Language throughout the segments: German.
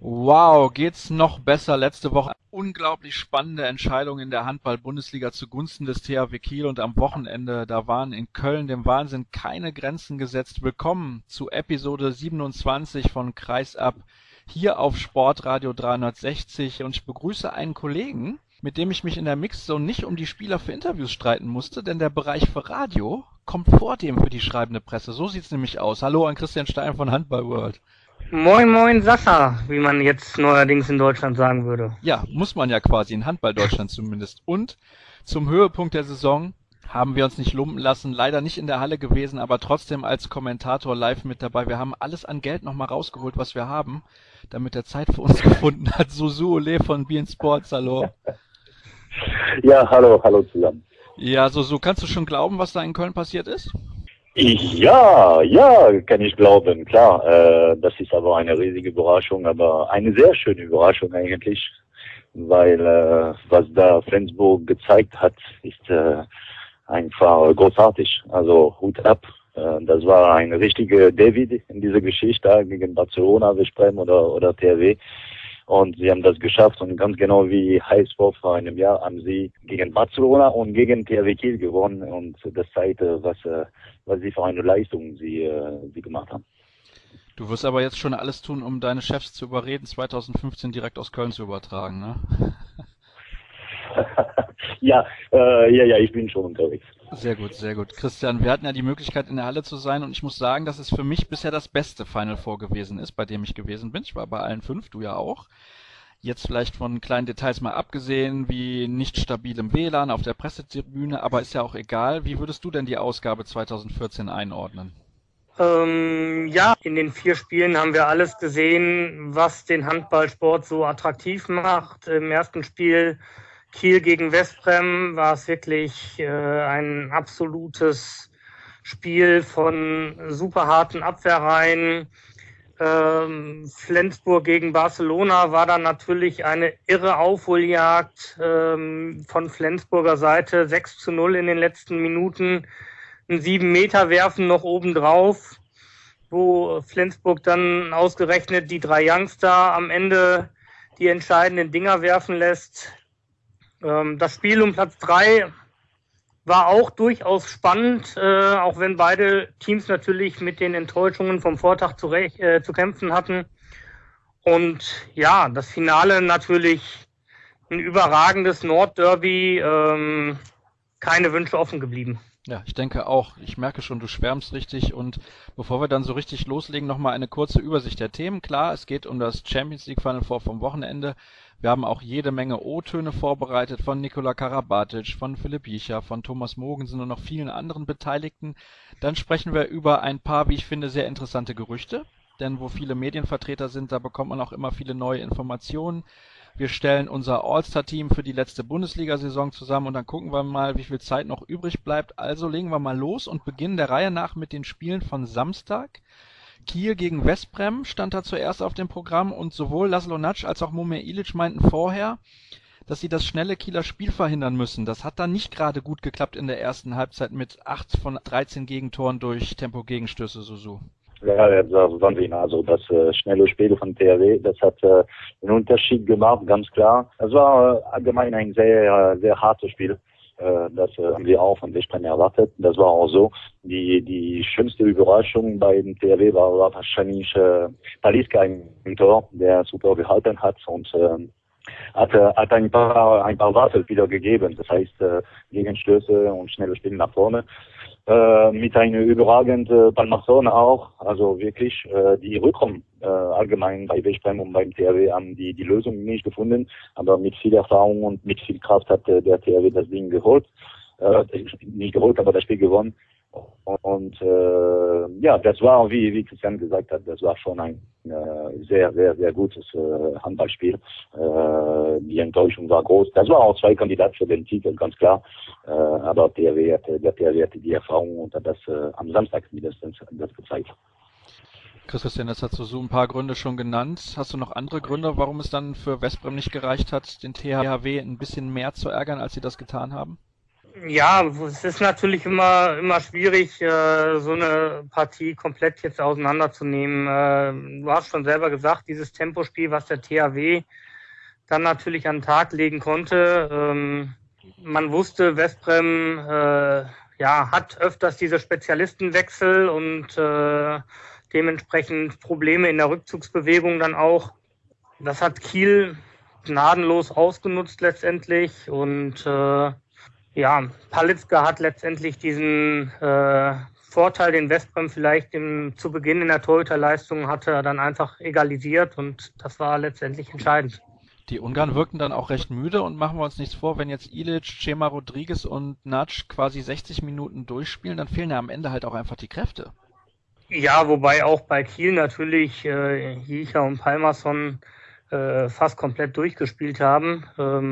Wow, geht's noch besser? Letzte Woche unglaublich spannende Entscheidung in der Handball-Bundesliga zugunsten des THW Kiel und am Wochenende, da waren in Köln dem Wahnsinn keine Grenzen gesetzt. Willkommen zu Episode 27 von Kreisab hier auf Sportradio 360 und ich begrüße einen Kollegen, mit dem ich mich in der Mixzone nicht um die Spieler für Interviews streiten musste, denn der Bereich für Radio kommt vor dem für die schreibende Presse. So sieht's nämlich aus. Hallo an Christian Stein von Handball World. Moin Moin Sascha, wie man jetzt neuerdings in Deutschland sagen würde. Ja, muss man ja quasi in Handball-Deutschland zumindest. Und zum Höhepunkt der Saison haben wir uns nicht lumpen lassen, leider nicht in der Halle gewesen, aber trotzdem als Kommentator live mit dabei. Wir haben alles an Geld nochmal rausgeholt, was wir haben, damit er Zeit für uns gefunden hat. Susu Ole von beIN Sports, hallo. Ja, hallo zusammen. Ja, Susu, kannst du schon glauben, was da in Köln passiert ist? Ja, kann ich glauben, klar. Das ist aber eine riesige Überraschung, aber eine sehr schöne Überraschung eigentlich, weil was da Flensburg gezeigt hat, ist einfach großartig. Also Hut ab. Das war ein richtiger David in dieser Geschichte gegen Barcelona, Veszprém oder THW. Und sie haben das geschafft und ganz genau wie HSV vor einem Jahr haben sie gegen Barcelona und gegen THW Kiel gewonnen und das zeigt, was sie für eine Leistung sie gemacht haben. Du wirst aber jetzt schon alles tun, um deine Chefs zu überreden, 2015 direkt aus Köln zu übertragen, ne? Ja, ich bin schon unterwegs. Sehr gut, sehr gut. Christian, wir hatten ja die Möglichkeit, in der Halle zu sein und ich muss sagen, dass es für mich bisher das beste Final Four gewesen ist, bei dem ich gewesen bin. Ich war bei allen 5, du ja auch. Jetzt vielleicht von kleinen Details mal abgesehen, wie nicht stabilem WLAN auf der Pressetribüne, aber ist ja auch egal. Wie würdest du denn die Ausgabe 2014 einordnen? Ja, in den 4 Spielen haben wir alles gesehen, was den Handballsport so attraktiv macht. Im ersten Spiel Kiel gegen Veszprém war es wirklich ein absolutes Spiel von super harten Abwehrreihen. Flensburg gegen Barcelona war dann natürlich eine irre Aufholjagd von Flensburger Seite. 6:0 in den letzten Minuten. Ein 7-Meter-Werfen noch obendrauf, wo Flensburg dann ausgerechnet die 3 Youngster am Ende die entscheidenden Dinger werfen lässt. Das Spiel um Platz 3 war auch durchaus spannend, auch wenn beide Teams natürlich mit den Enttäuschungen vom Vortag zu kämpfen hatten. Und ja, das Finale natürlich ein überragendes Nordderby, keine Wünsche offen geblieben. Ja, ich denke auch. Ich merke schon, du schwärmst richtig und bevor wir dann so richtig loslegen, nochmal eine kurze Übersicht der Themen. Klar, es geht um das Champions League Final Four vom Wochenende. Wir haben auch jede Menge O-Töne vorbereitet von Nikola Karabatic, von Philipp Jicha, von Thomas Mogensen und noch vielen anderen Beteiligten. Dann sprechen wir über ein paar, wie ich finde, sehr interessante Gerüchte. Denn wo viele Medienvertreter sind, da bekommt man auch immer viele neue Informationen. Wir stellen unser All-Star-Team für die letzte Bundesliga-Saison zusammen und dann gucken wir mal, wie viel Zeit noch übrig bleibt. Also legen wir mal los und beginnen der Reihe nach mit den Spielen von Samstag. Kiel gegen Veszprém stand da zuerst auf dem Programm und sowohl Laszlo Natsch als auch Momir Ilic meinten vorher, dass sie das schnelle Kieler Spiel verhindern müssen. Das hat dann nicht gerade gut geklappt in der ersten Halbzeit mit 8 von 13 Gegentoren durch Tempo-Gegenstöße, Susu. Ja, das war Wahnsinn. Also das schnelle Spiel von THW, das hat einen Unterschied gemacht, ganz klar. Das war allgemein ein sehr hartes Spiel. Das haben wir auch von Veszprém erwartet. Das war auch so. Die schönste Überraschung bei dem THW war wahrscheinlich Talisca im Tor, der super gehalten hat und hat ein paar Wassel wieder gegeben. Das heißt Gegenstöße und schnelle Spiele nach vorne. Mit einer überragenden Palmason auch, also wirklich die Rückraum allgemein bei Veszprém und beim THW haben die Lösung nicht gefunden, aber mit viel Erfahrung und mit viel Kraft hat der THW das Ding geholt, nicht geholt, aber das Spiel gewonnen. Und ja, das war, wie Christian gesagt hat, das war schon ein sehr gutes Handballspiel. Die Enttäuschung war groß. Das war auch 2 Kandidaten für den Titel, ganz klar. Aber der THW hatte die Erfahrung und hat das am Samstag mindestens das gezeigt. Christian, das hast du so ein paar Gründe schon genannt. Hast du noch andere Gründe, warum es dann für Veszprém nicht gereicht hat, den THW ein bisschen mehr zu ärgern, als sie das getan haben? Ja, es ist natürlich immer schwierig, so eine Partie komplett jetzt auseinanderzunehmen. Du hast schon selber gesagt, dieses Tempospiel, was der THW dann natürlich an den Tag legen konnte. Man wusste, Westbrem hat öfters diese Spezialistenwechsel und dementsprechend Probleme in der Rückzugsbewegung dann auch. Das hat Kiel gnadenlos ausgenutzt letztendlich und Palitzka hat letztendlich diesen Vorteil, den Westbrem vielleicht zu Beginn in der Torhüterleistung hatte, dann einfach egalisiert und das war letztendlich entscheidend. Die Ungarn wirkten dann auch recht müde und machen wir uns nichts vor, wenn jetzt Ilic, Chema Rodriguez und Natsch quasi 60 Minuten durchspielen, dann fehlen ja am Ende halt auch einfach die Kräfte. Ja, wobei auch bei Kiel natürlich Jicha und Palmason fast komplett durchgespielt haben.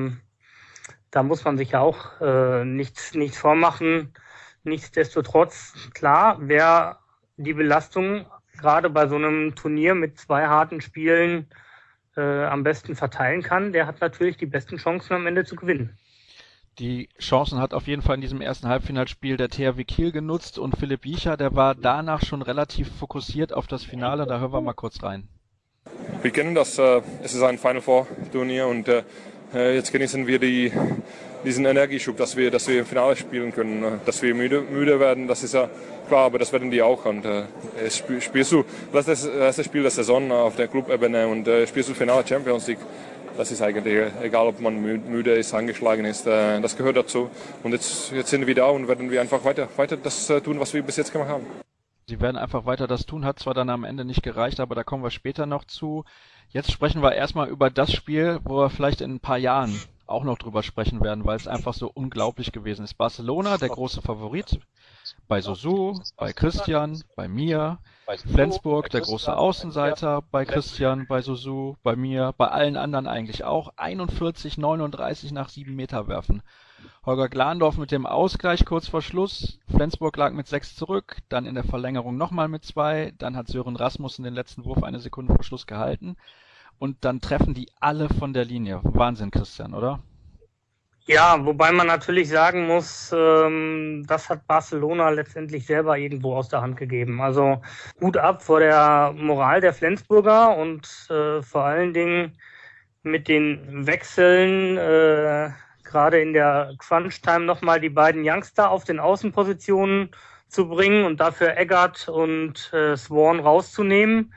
Da muss man sich ja auch nichts vormachen. Nichtsdestotrotz, klar, wer die Belastung gerade bei so einem Turnier mit 2 harten Spielen am besten verteilen kann, der hat natürlich die besten Chancen am Ende zu gewinnen. Die Chancen hat auf jeden Fall in diesem ersten Halbfinalspiel der THW Kiel genutzt und Philipp Jicha, der war danach schon relativ fokussiert auf das Finale. Da hören wir mal kurz rein. Wir kennen das, es ist ein Final Four Turnier und jetzt genießen wir diesen Energieschub, dass wir im Finale spielen können. Dass wir müde werden, das ist ja klar, aber das werden die auch. Und spielst du das erste Spiel der Saison auf der Clubebene und spielst du Finale Champions League. Das ist eigentlich egal, ob man müde ist, angeschlagen ist. Das gehört dazu. Und jetzt sind wir da und werden wir einfach weiter das tun, was wir bis jetzt gemacht haben. Sie werden einfach weiter das tun, hat zwar dann am Ende nicht gereicht, aber da kommen wir später noch zu. Jetzt sprechen wir erstmal über das Spiel, wo wir vielleicht in ein paar Jahren auch noch drüber sprechen werden, weil es einfach so unglaublich gewesen ist. Barcelona, der große Favorit, bei Sosu, bei Christian, bei mir, Flensburg, der große Außenseiter, bei Christian, bei Sosu, bei mir, bei allen anderen eigentlich auch. 41:39 nach 7 Meter werfen. Holger Glandorf mit dem Ausgleich kurz vor Schluss. Flensburg lag mit 6 zurück, dann in der Verlängerung nochmal mit 2. Dann hat Sören Rasmussen den letzten Wurf eine Sekunde vor Schluss gehalten. Und dann treffen die alle von der Linie. Wahnsinn, Christian, oder? Ja, wobei man natürlich sagen muss, das hat Barcelona letztendlich selber irgendwo aus der Hand gegeben. Also Hut ab vor der Moral der Flensburger und vor allen Dingen mit den Wechseln, gerade in der Crunch-Time nochmal die beiden Youngster auf den Außenpositionen zu bringen und dafür Eggert und Swan rauszunehmen.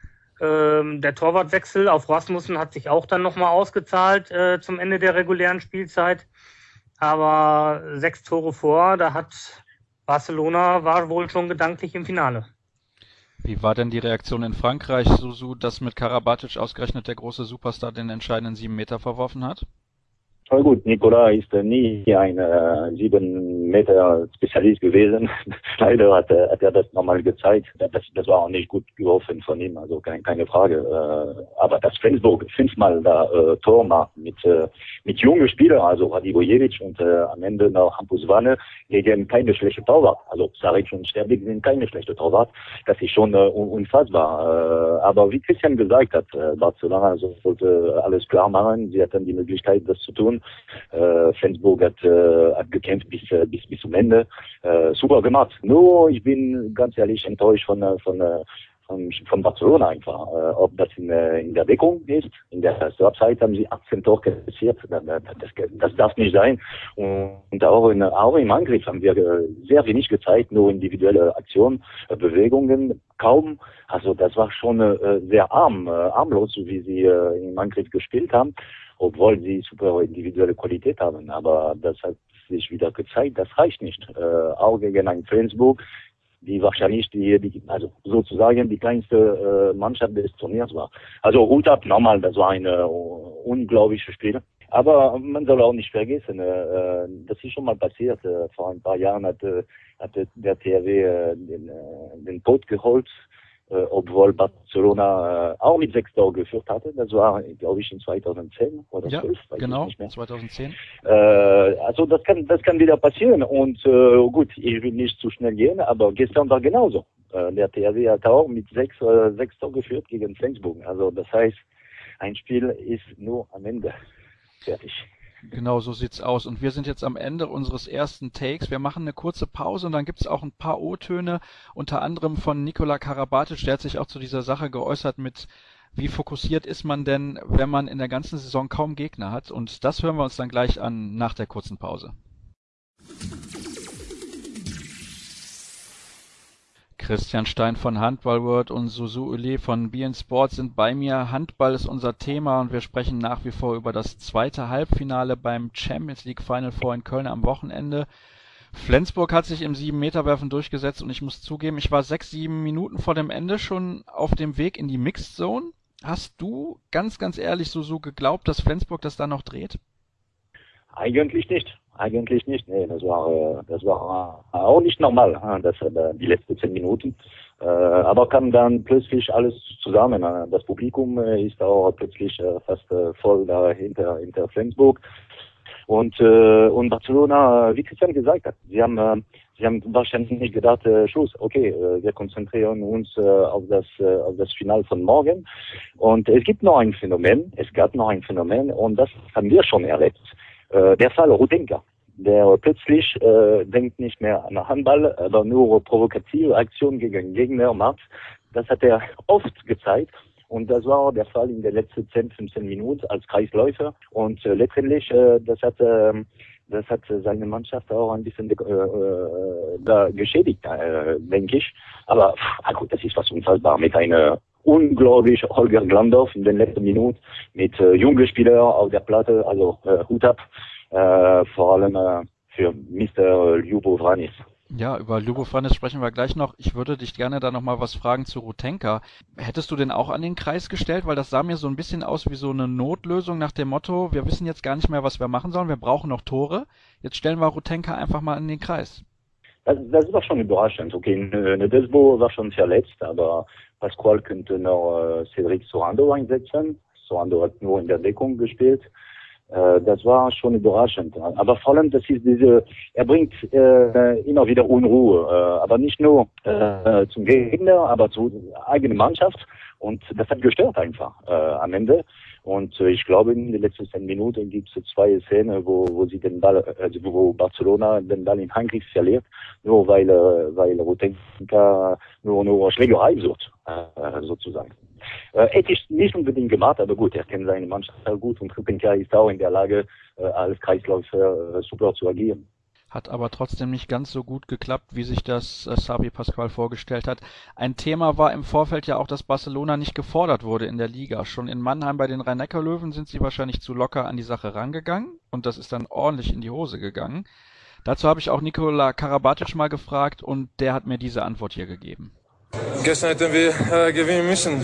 Der Torwartwechsel auf Rasmussen hat sich auch dann nochmal ausgezahlt zum Ende der regulären Spielzeit. Aber 6 Tore vor, Barcelona war wohl schon gedanklich im Finale. Wie war denn die Reaktion in Frankreich, Susu, dass mit Karabatic ausgerechnet der große Superstar den entscheidenden 7 Meter verworfen hat? Voll gut, Nicolas ist nie ein 7 Meter Spezialist gewesen. Leider hat er das nochmal gezeigt. Das war auch nicht gut geworfen von ihm, also keine Frage. Aber dass Flensburg 5-mal da Tor macht mit jungen Spielern, also Radivojevic und am Ende noch Hampus Wanne gegen keine schlechte Torwart. Also Saric und Sterbik sind keine schlechte Torwart. Das ist schon unfassbar. Aber wie Christian gesagt hat, Barcelona sollte alles klar machen. Sie hatten die Möglichkeit, das zu tun. Flensburg hat gekämpft bis zum Ende. Super gemacht. Nur, ich bin ganz ehrlich enttäuscht von Barcelona einfach. Ob das in der Deckung ist, in der ersten Halbzeit haben sie 18 Tore kassiert. Das darf nicht sein. Und auch im Angriff haben wir sehr wenig gezeigt, nur individuelle Aktionen, Bewegungen, kaum. Also das war schon sehr armlos, wie sie im Angriff gespielt haben, obwohl sie super individuelle Qualität haben. Aber das hat sich wieder gezeigt, das reicht nicht. Auch gegen ein Flensburg, die wahrscheinlich also sozusagen die kleinste Mannschaft des Turniers war. Also Hut ab, nochmal, das war ein unglaubliches Spiel. Aber man soll auch nicht vergessen, das ist schon mal passiert. Vor ein paar Jahren hat der THW den Pot geholt, obwohl Barcelona auch mit 6 Toren geführt hatte. Das war, glaube ich, in 2010 oder 12. Ja, genau, 2010. Also das kann wieder passieren. Und gut, ich will nicht zu schnell gehen, aber gestern war genauso. Der THW hat auch mit 6 Toren geführt gegen Flensburg. Also das heißt, ein Spiel ist nur am Ende fertig. Genau, so sieht's aus. Und wir sind jetzt am Ende unseres ersten Takes. Wir machen eine kurze Pause und dann gibt's auch ein paar O-Töne, unter anderem von Nikola Karabatic. Der hat sich auch zu dieser Sache geäußert mit, wie fokussiert ist man denn, wenn man in der ganzen Saison kaum Gegner hat? Und das hören wir uns dann gleich an nach der kurzen Pause. Christian Stein von Handball-World und Susu Uli von beIN Sports sind bei mir. Handball ist unser Thema und wir sprechen nach wie vor über das zweite Halbfinale beim Champions League Final Four in Köln am Wochenende. Flensburg hat sich im 7-Meter-Werfen durchgesetzt und ich muss zugeben, ich war 6-7 Minuten vor dem Ende schon auf dem Weg in die Mixed Zone. Hast du ganz ehrlich, Susu, geglaubt, dass Flensburg das da noch dreht? Eigentlich nicht. Nee, das war auch nicht normal, das die letzten 10 Minuten. Aber kam dann plötzlich alles zusammen. Das Publikum ist auch plötzlich fast voll da hinter Flensburg. Und Barcelona, wie Christian gesagt hat, sie haben wahrscheinlich nicht gedacht, Schluss, okay, wir konzentrieren uns auf das Finale von morgen. Und es gab noch ein Phänomen und das haben wir schon erlebt. Der Fall Rutenka, der plötzlich denkt nicht mehr an Handball, aber nur provokative Aktionen gegen Gegner macht. Das hat er oft gezeigt und das war der Fall in den letzten 10-15 Minuten als Kreisläufer und letztendlich das hat seine Mannschaft auch ein bisschen da geschädigt, denke ich. Aber gut, das ist was unfassbar mit einer unglaublich Holger Glandorf in den letzten Minuten mit jungen Spielern auf der Platte, also Hut ab, vor allem für Mr. Ljubo Vranis. Ja, über Ljubo Vranis sprechen wir gleich noch. Ich würde dich gerne da nochmal was fragen zu Rutenka. Hättest du den auch an den Kreis gestellt? Weil das sah mir so ein bisschen aus wie so eine Notlösung nach dem Motto, wir wissen jetzt gar nicht mehr, was wir machen sollen, wir brauchen noch Tore. Jetzt stellen wir Rutenka einfach mal an den Kreis. Das war schon überraschend. Okay, Nedesbo war schon verletzt, aber Pascual könnte noch Cedric Sorando einsetzen. Sorando hat nur in der Deckung gespielt. Das war schon überraschend. Aber vor allem, das ist er bringt immer wieder Unruhe, aber nicht nur zum Gegner, aber zur eigenen Mannschaft. Und das hat gestört einfach am Ende. Und ich glaube, in den letzten 10 Minuten gibt es 2 Szenen, wo sie den Ball, wo Barcelona den Ball in Angriff verliert, nur weil Rutenka nur Schlägerei sucht, sozusagen. Hätte ich nicht unbedingt gemacht, aber gut, er kennt seine Mannschaft sehr gut und Rutenka ist auch in der Lage, als Kreisläufer super zu agieren. Hat aber trotzdem nicht ganz so gut geklappt, wie sich das Xavi Pascual vorgestellt hat. Ein Thema war im Vorfeld ja auch, dass Barcelona nicht gefordert wurde in der Liga. Schon in Mannheim bei den Rhein-Neckar-Löwen sind sie wahrscheinlich zu locker an die Sache rangegangen und das ist dann ordentlich in die Hose gegangen. Dazu habe ich auch Nikola Karabatic mal gefragt und der hat mir diese Antwort hier gegeben. Gestern hätten wir gewinnen müssen.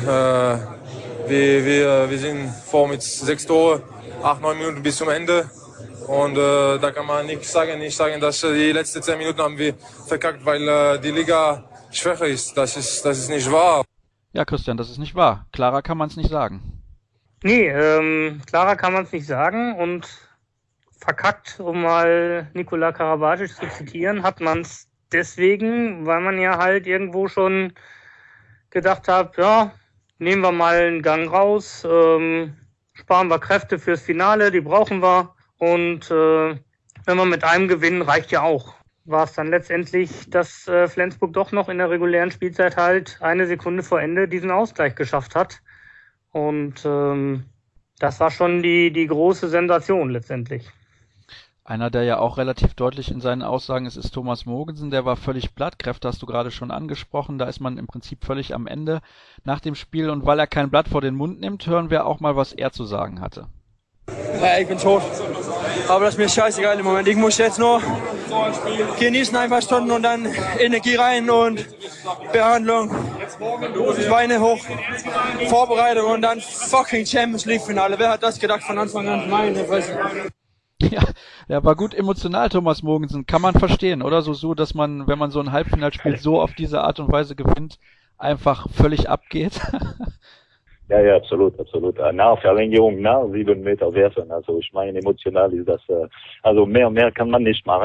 Wir sind vor mit 6 Tore, 8-9 Minuten bis zum Ende. Und da kann man nicht sagen, dass die letzten 10 Minuten haben wir verkackt, weil die Liga schwächer ist. Das ist nicht wahr. Ja, Christian, das ist nicht wahr. Klarer kann man es nicht sagen. Nee, klarer kann man es nicht sagen. Und verkackt, um mal Nikola Karabatic zu zitieren, hat man es deswegen, weil man ja halt irgendwo schon gedacht hat, ja, nehmen wir mal einen Gang raus, sparen wir Kräfte fürs Finale, die brauchen wir. Und wenn man mit einem gewinnen, reicht ja auch. War es dann letztendlich, dass Flensburg doch noch in der regulären Spielzeit halt 1 Sekunde vor Ende diesen Ausgleich geschafft hat. Und das war schon die große Sensation letztendlich. Einer, der ja auch relativ deutlich in seinen Aussagen ist Thomas Mogensen. Der war völlig platt. Kräfte hast du gerade schon angesprochen. Da ist man im Prinzip völlig am Ende nach dem Spiel. Und weil er kein Blatt vor den Mund nimmt, hören wir auch mal, was er zu sagen hatte. Ja, ich bin tot. Aber das ist mir scheißegal im Moment. Ich muss jetzt nur genießen, ein paar Stunden und dann Energie rein und Behandlung, Beine hoch, Vorbereitung und dann fucking Champions League Finale. Wer hat das gedacht von Anfang an? Meine Fresse. Ja, der war gut emotional, Thomas Mogensen. Kann man verstehen, oder? So, dass man, wenn man so ein Halbfinalspiel so auf diese Art und Weise gewinnt, einfach völlig abgeht. Ja, absolut. Nach Verlängerung, nach 7 Meter werfen. Also ich meine, emotional ist das, also mehr kann man nicht machen.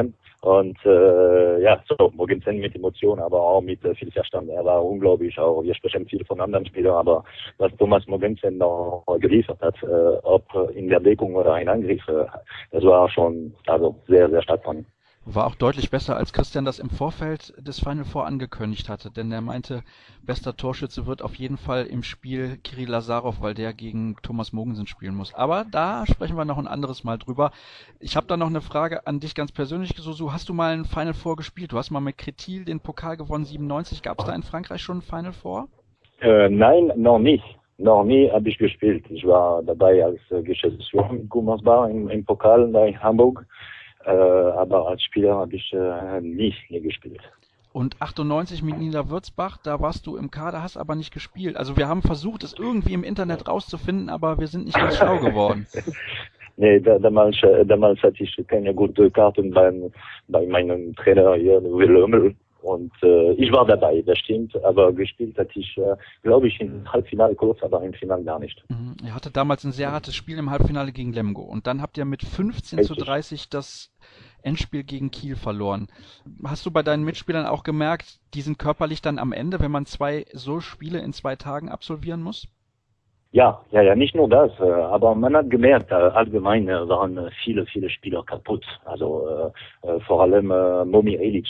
Und so Mogensen mit Emotionen, aber auch mit viel Verstand. Er war unglaublich, auch wir sprechen viel von anderen Spielern, aber was Thomas Mogensen noch geliefert hat, ob in der Deckung oder ein Angriff, das war schon sehr, sehr stark von ihm. War auch deutlich besser, als Christian das im Vorfeld des Final Four angekündigt hatte, denn er meinte, bester Torschütze wird auf jeden Fall im Spiel Kirill Lazarov, weil der gegen Thomas Mogensen spielen muss. Aber da sprechen wir noch ein anderes Mal drüber. Ich habe da noch eine Frage an dich ganz persönlich. Susu, hast du mal ein Final Four gespielt? Du hast mal mit Crétil den Pokal gewonnen, 97. Gab es da in Frankreich schon ein Final Four? Nein, noch nicht. Noch nie habe ich gespielt. Ich war dabei als Geschäftsführer in Gummersbach im Pokal in Hamburg. Aber als Spieler habe ich nie gespielt. Und 98 mit Niederwürzbach, da warst du im Kader, hast aber nicht gespielt. Also wir haben versucht, es irgendwie im Internet rauszufinden, aber wir sind nicht ganz schlau geworden. Nee, damals hatte ich keine gute Karten bei meinem Trainer hier, Will Lömmel. Und ich war dabei, das stimmt, aber gespielt hatte ich, glaube ich, im Halbfinale kurz, aber im Finale gar nicht. Ihr hattet damals ein sehr hartes Spiel im Halbfinale gegen Lemgo und dann habt ihr mit 15:30 das Endspiel gegen Kiel verloren. Hast du bei deinen Mitspielern auch gemerkt, die sind körperlich dann am Ende, wenn man 2 so Spiele in 2 Tagen absolvieren muss? Ja, nicht nur das, aber man hat gemerkt, allgemein waren viele Spieler kaputt. Also vor allem Momir Ilic,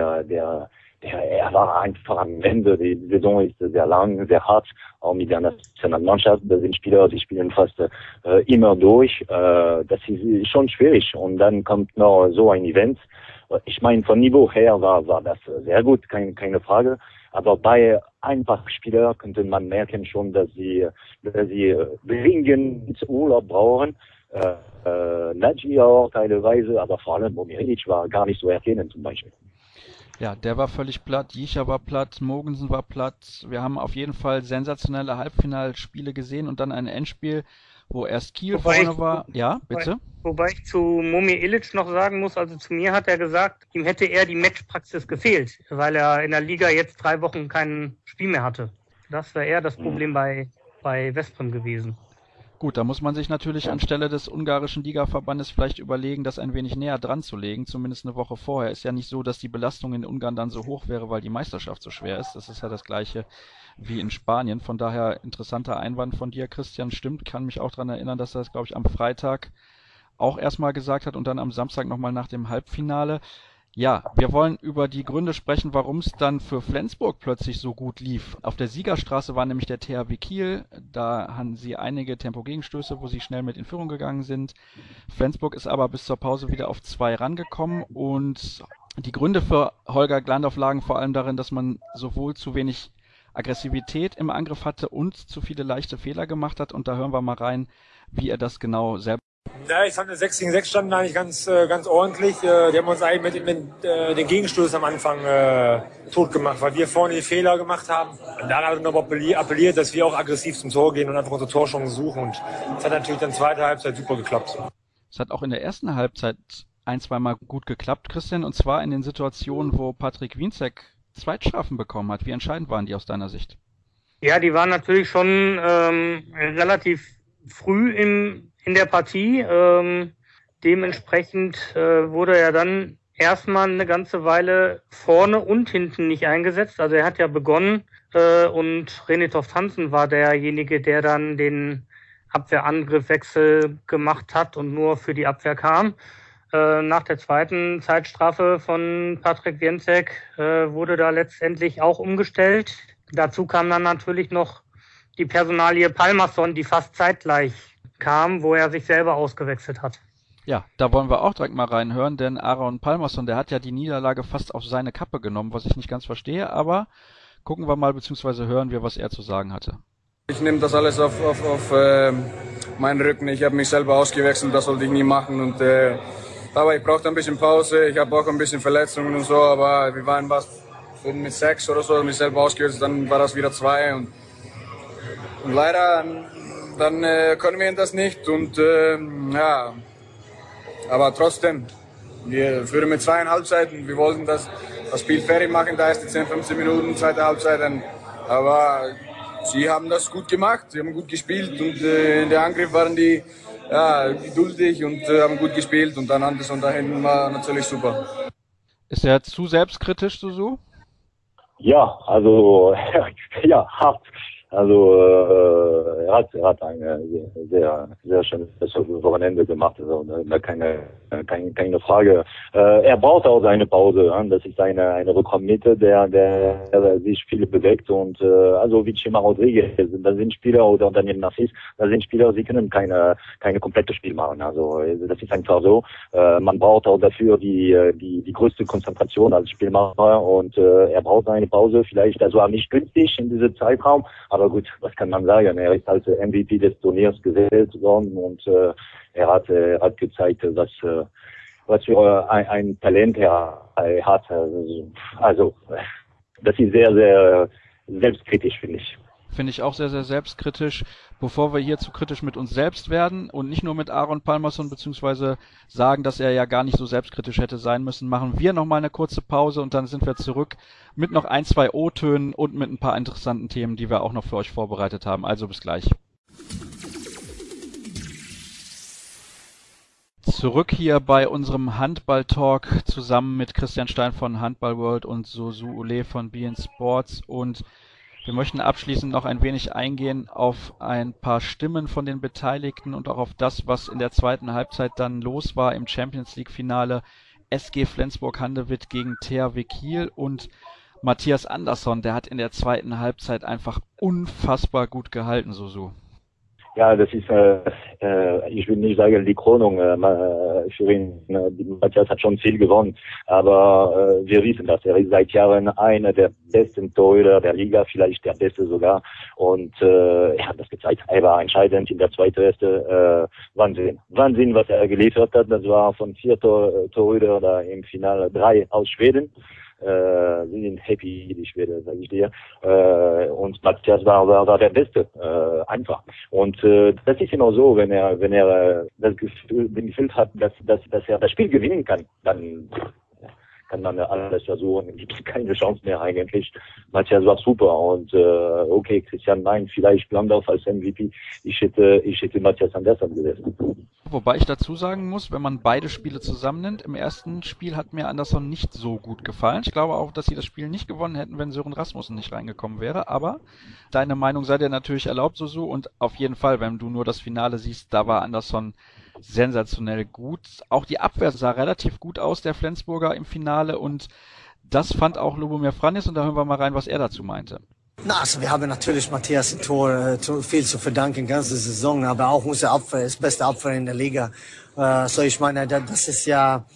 er war einfach am Ende. Die Saison ist sehr lang, sehr hart, auch mit der Nationalmannschaft. Das sind Spieler, die spielen fast immer durch. Das ist schon schwierig. Und dann kommt noch so ein Event. Ich meine, von Niveau her war das sehr gut, keine Frage. Aber bei ein paar Spielern könnte man merken schon, dass sie dringend Urlaub brauchen. Nagy auch teilweise, aber vor allem Momir Ilic war gar nicht zu erkennen zum Beispiel. Ja, der war völlig platt, Jicha war platt, Mogensen war platt. Wir haben auf jeden Fall sensationelle Halbfinalspiele gesehen und dann ein Endspiel, wo erst Kiel vorne war. Ja, bitte? Wobei ich zu Momir Ilic noch sagen muss, also zu mir hat er gesagt, ihm hätte eher die Matchpraxis gefehlt, weil er in der Liga jetzt 3 Wochen kein Spiel mehr hatte. Das wäre eher das Problem bei Veszprém gewesen. Gut, da muss man sich natürlich anstelle des ungarischen Ligaverbandes vielleicht überlegen, das ein wenig näher dran zu legen, zumindest eine Woche vorher. Ist ja nicht so, dass die Belastung in Ungarn dann so hoch wäre, weil die Meisterschaft so schwer ist. Das ist ja das Gleiche wie in Spanien. Von daher interessanter Einwand von dir, Christian, stimmt. Kann mich auch daran erinnern, dass er das, glaube ich, am Freitag auch erstmal gesagt hat und dann am Samstag nochmal nach dem Halbfinale. Ja, wir wollen über die Gründe sprechen, warum es dann für Flensburg plötzlich so gut lief. Auf der Siegerstraße war nämlich der THW Kiel. Da hatten sie einige Tempogegenstöße, wo sie schnell mit in Führung gegangen sind. Flensburg ist aber bis zur Pause wieder auf 2 rangekommen und die Gründe für Holger Glandorf lagen vor allem darin, dass man sowohl zu wenig Aggressivität im Angriff hatte und zu viele leichte Fehler gemacht hat. Und da hören wir mal rein, wie er das genau selber. Ja, ich fand, 6 gegen 6 standen eigentlich ganz ordentlich. Die haben uns eigentlich mit den Gegenstoß am Anfang tot gemacht, weil wir vorne die Fehler gemacht haben. Und dann haben wir noch appelliert, dass wir auch aggressiv zum Tor gehen und einfach unsere Torchancen suchen. Und das hat natürlich dann zweite Halbzeit super geklappt. Es hat auch in der ersten Halbzeit 1-2 Mal gut geklappt, Christian, und zwar in den Situationen, wo Patrick Wienzek Zweitstrafen bekommen hat. Wie entscheidend waren die aus deiner Sicht? Ja, die waren natürlich schon relativ früh in der Partie. Dementsprechend wurde er dann erstmal eine ganze Weile vorne und hinten nicht eingesetzt. Also er hat ja begonnen und René Toft-Hansen war derjenige, der dann den Abwehrangriffwechsel gemacht hat und nur für die Abwehr kam. Nach der zweiten Zeitstrafe von Patrick Wienzek wurde da letztendlich auch umgestellt. Dazu kam dann natürlich noch die Personalie Palmason, die fast zeitgleich kam, wo er sich selber ausgewechselt hat. Ja, da wollen wir auch direkt mal reinhören, denn Aaron Palmason, der hat ja die Niederlage fast auf seine Kappe genommen, was ich nicht ganz verstehe, aber gucken wir mal, beziehungsweise hören wir, was er zu sagen hatte. Ich nehme das alles auf meinen Rücken. Ich habe mich selber ausgewechselt, das sollte ich nie machen. Und aber ich brauchte ein bisschen Pause. Ich habe auch ein bisschen Verletzungen und so, aber wir waren mit 6 oder so, mich selber ausgewechselt, dann war das wieder 2 und leider dann können wir das nicht und ja, aber trotzdem, wir führen mit 2 Halbzeiten, wir wollten das Spiel fertig machen, da ist die 10-15 Minuten, zweite Halbzeit, aber sie haben das gut gemacht, sie haben gut gespielt und in der Angriff waren die geduldig und haben gut gespielt und dann Anderson da hinten war natürlich super. Ist er zu selbstkritisch, Susu? Ja, also ja, hart. Also er hat eine sehr schönes Wochenende gemacht, also da keine Frage. Er braucht auch seine Pause, das ist eine Rückraummitte, der sich viel bewegt und also wie Chema Rodriguez, das sind Spieler oder Daniel Narcisse, das sind Spieler, sie können keine komplette Spiel machen. Also das ist einfach so. Man braucht auch dafür die größte Konzentration als Spielmacher und er braucht eine Pause. Vielleicht, das war nicht günstig in diesem Zeitraum, aber gut, was kann man sagen? Er ist als MVP des Turniers gewählt worden und er hat gezeigt, was für ein Talent er hat. Also das ist sehr, sehr selbstkritisch, finde ich. Finde ich auch sehr, sehr selbstkritisch. Bevor wir hier zu kritisch mit uns selbst werden und nicht nur mit Aaron Pálmarsson, beziehungsweise sagen, dass er ja gar nicht so selbstkritisch hätte sein müssen, machen wir nochmal eine kurze Pause und dann sind wir zurück mit noch 1, 2 O-Tönen und mit ein paar interessanten Themen, die wir auch noch für euch vorbereitet haben. Also bis gleich. Zurück hier bei unserem Handball-Talk zusammen mit Christian Stein von Handball World und Susu Ule von beIN Sports, und wir möchten abschließend noch ein wenig eingehen auf ein paar Stimmen von den Beteiligten und auch auf das, was in der zweiten Halbzeit dann los war im Champions League Finale SG Flensburg-Handewitt gegen THW Kiel. Und Matthias Andersson, der hat in der zweiten Halbzeit einfach unfassbar gut gehalten, Susu. Ja, das ist, ich will nicht sagen die Krönung für ihn. Matthias hat schon viel gewonnen, aber wir wissen das. Er ist seit Jahren einer der besten Torhüter der Liga, vielleicht der beste sogar. Und er hat das gezeigt. Er war entscheidend in der zweiten Hälfte. Wahnsinn, was er geliefert hat. Das war von 4 Torhüter da im Finale 3 aus Schweden. Sie sind happy, die Schweden, sage ich dir. Und Matthias war der Beste, einfach. Und das ist immer so, wenn er das Gefühl hat, dass er das Spiel gewinnen kann, dann kann man alles versuchen, gibt keine Chance mehr eigentlich. Matthias war super und okay, Christian Mein, vielleicht Blandorf als MVP. Ich hätte Matthias Andersson gewesen. Wobei ich dazu sagen muss, wenn man beide Spiele zusammennimmt, im ersten Spiel hat mir Andersson nicht so gut gefallen. Ich glaube auch, dass sie das Spiel nicht gewonnen hätten, wenn Sören Rasmussen nicht reingekommen wäre. Aber deine Meinung sei dir natürlich erlaubt, Susu. Und auf jeden Fall, wenn du nur das Finale siehst, da war Andersson sensationell gut. Auch die Abwehr sah relativ gut aus, der Flensburger im Finale. Und das fand auch Lubomir Franis. Und da hören wir mal rein, was er dazu meinte. Na, also wir haben natürlich Matthias im Tor viel zu verdanken, ganze Saison, aber auch unsere Abwehr ist beste Abwehr in der Liga. So ich meine, das ist ja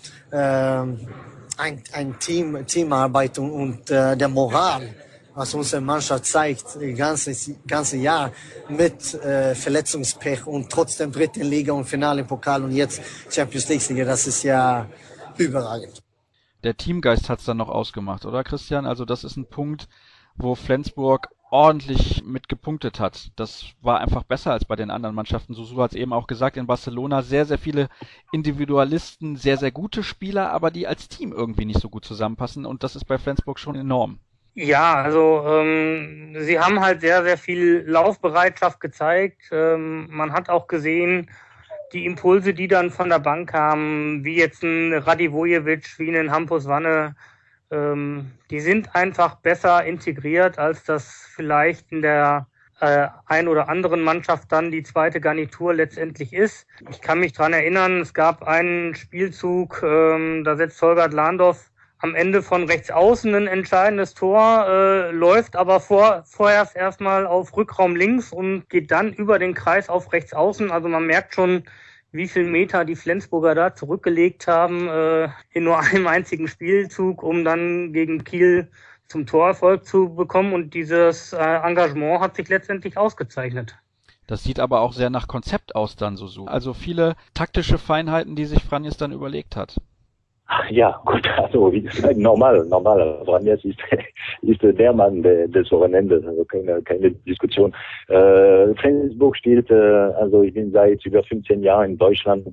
ein Teamarbeit und der Moral, was unsere Mannschaft zeigt, das ganze Jahr mit Verletzungspech und trotzdem dritte Liga und Finale im Pokal und jetzt Champions League, das ist ja überragend. Der Teamgeist hat's dann noch ausgemacht, oder Christian? Also das ist ein Punkt, wo Flensburg ordentlich mit gepunktet hat. Das war einfach besser als bei den anderen Mannschaften. Susu hat es eben auch gesagt, in Barcelona sehr, sehr viele Individualisten, sehr, sehr gute Spieler, aber die als Team irgendwie nicht so gut zusammenpassen, und das ist bei Flensburg schon enorm. Ja, also sie haben halt sehr, sehr viel Laufbereitschaft gezeigt. Man hat auch gesehen, die Impulse, die dann von der Bank kamen, wie jetzt ein Radivojevic, wie ein Hampus Wanne, die sind einfach besser integriert, als das vielleicht in der ein oder anderen Mannschaft dann die zweite Garnitur letztendlich ist. Ich kann mich dran erinnern, es gab einen Spielzug, da setzt Holger Landorf am Ende von rechts außen ein entscheidendes Tor, läuft aber vorerst erstmal auf Rückraum links und geht dann über den Kreis auf rechts außen. Also man merkt schon, wie viel Meter die Flensburger da zurückgelegt haben in nur einem einzigen Spielzug, um dann gegen Kiel zum Torerfolg zu bekommen. Und dieses Engagement hat sich letztendlich ausgezeichnet. Das sieht aber auch sehr nach Konzept aus dann, Susu. Also viele taktische Feinheiten, die sich Franis dann überlegt hat. Ja, gut, also wie gesagt, normal. Franis ist der Mann des Wochenendes, also keine Diskussion. Flensburg spielt, also ich bin seit über 15 Jahren in Deutschland.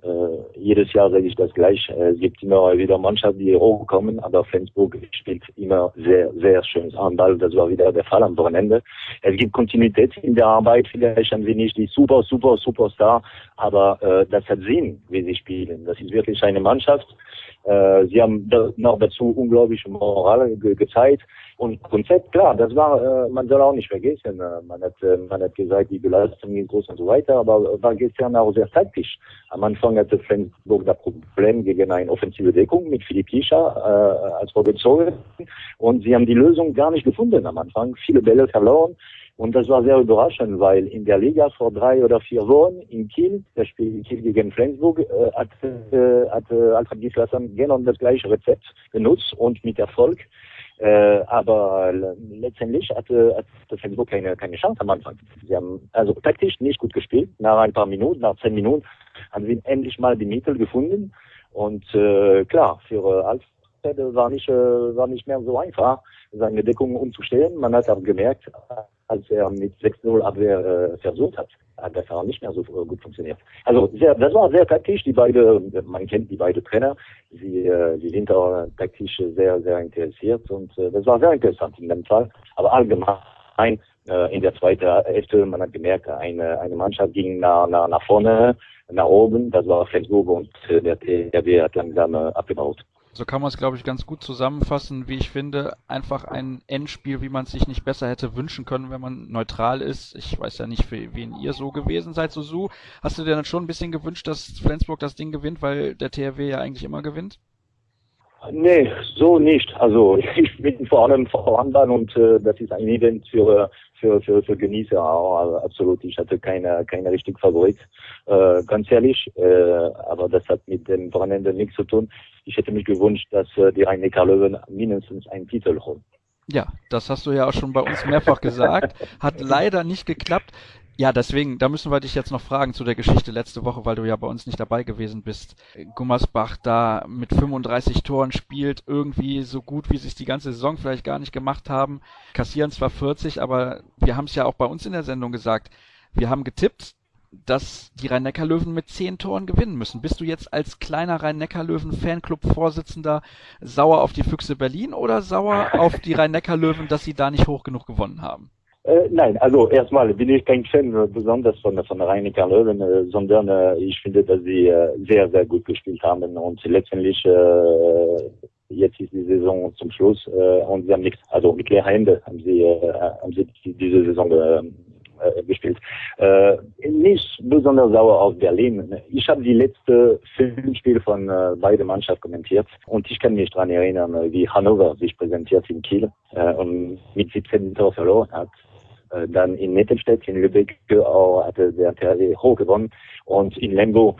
jedes Jahr sage ich das gleich. Es gibt immer wieder Mannschaften, die hochkommen, aber Flensburg spielt immer sehr, sehr schönes Handball. Das war wieder der Fall am Wochenende. Es gibt Kontinuität in der Arbeit. Vielleicht haben sie nicht die Superstar, aber das hat Sinn, wie sie spielen. Das ist wirklich eine Mannschaft. Sie haben noch dazu unglaubliche Moral gezeigt. Und Konzept, klar, das war, man soll auch nicht vergessen, man hat gesagt, die Belastung ist groß und so weiter, aber war gestern auch sehr taktisch. Am Anfang hatte Flensburg das Problem gegen eine offensive Deckung mit Philipp Jischer als vorgezogen, und sie haben die Lösung gar nicht gefunden am Anfang, viele Bälle verloren. Und das war sehr überraschend, weil in der Liga vor 3 oder 4 Wochen in Kiel, das Spiel Kiel gegen Flensburg, hat Alfred Gislason genau das gleiche Rezept genutzt und mit Erfolg. Aber letztendlich hatte Flensburg keine Chance am Anfang. Sie haben also taktisch nicht gut gespielt. Nach ein paar Minuten, nach 10 Minuten, haben sie endlich mal die Mittel gefunden. Und klar, für Alfred war nicht mehr so einfach, seine Deckung umzustellen. Man hat auch gemerkt, als er mit 6-0 Abwehr versucht hat das auch nicht mehr so gut funktioniert. Also das war sehr taktisch, man kennt die beiden Trainer, sie sind auch taktisch sehr, sehr interessiert, und das war sehr interessant in dem Fall. Aber allgemein in der zweiten Hälfte, man hat gemerkt, eine Mannschaft ging nach vorne, nach oben, das war Flensburg, und der THW hat langsam abgebaut. So kann man es, glaube ich, ganz gut zusammenfassen, wie ich finde. Einfach ein Endspiel, wie man es sich nicht besser hätte wünschen können, wenn man neutral ist. Ich weiß ja nicht, für wen ihr so gewesen seid, Susu. Hast du dir dann schon ein bisschen gewünscht, dass Flensburg das Ding gewinnt, weil der THW ja eigentlich immer gewinnt? Nee, so nicht. Also ich bin vor allem vor Handball, und das ist ein Event für Genießer auch. Absolut. Ich hatte keine richtigen Favorit, ganz ehrlich. Aber das hat mit dem Wochenende nichts zu tun. Ich hätte mich gewünscht, dass die Rhein-Neckar-Löwen mindestens einen Titel holen. Ja, das hast du ja auch schon bei uns mehrfach gesagt. Hat leider nicht geklappt. Ja, deswegen, da müssen wir dich jetzt noch fragen zu der Geschichte letzte Woche, weil du ja bei uns nicht dabei gewesen bist. Gummersbach da mit 35 Toren spielt, irgendwie so gut, wie sie es die ganze Saison vielleicht gar nicht gemacht haben. Kassieren zwar 40, aber wir haben es ja auch bei uns in der Sendung gesagt. Wir haben getippt, dass die Rhein-Neckar-Löwen mit 10 Toren gewinnen müssen. Bist du jetzt als kleiner Rhein-Neckar-Löwen-Fanclub-Vorsitzender sauer auf die Füchse Berlin oder sauer auf die Rhein-Neckar-Löwen, dass sie da nicht hoch genug gewonnen haben? Nein, also erstmal bin ich kein Fan besonders von der Rhein-Neckar-Löwen, sondern ich finde, dass sie sehr, sehr gut gespielt haben, und letztendlich jetzt ist die Saison zum Schluss, und sie haben nichts, also mit leeren Händen haben sie diese Saison gespielt. Nicht besonders sauer auf Berlin. Ich habe die letzten 5 Spiele von beiden Mannschaften kommentiert, und ich kann mich daran erinnern, wie Hannover sich präsentiert in Kiel und mit 17 Toren verloren hat. Dann in Nettelstedt, in Lübeck auch hatte der THW hoch gewonnen, und in Lemgo,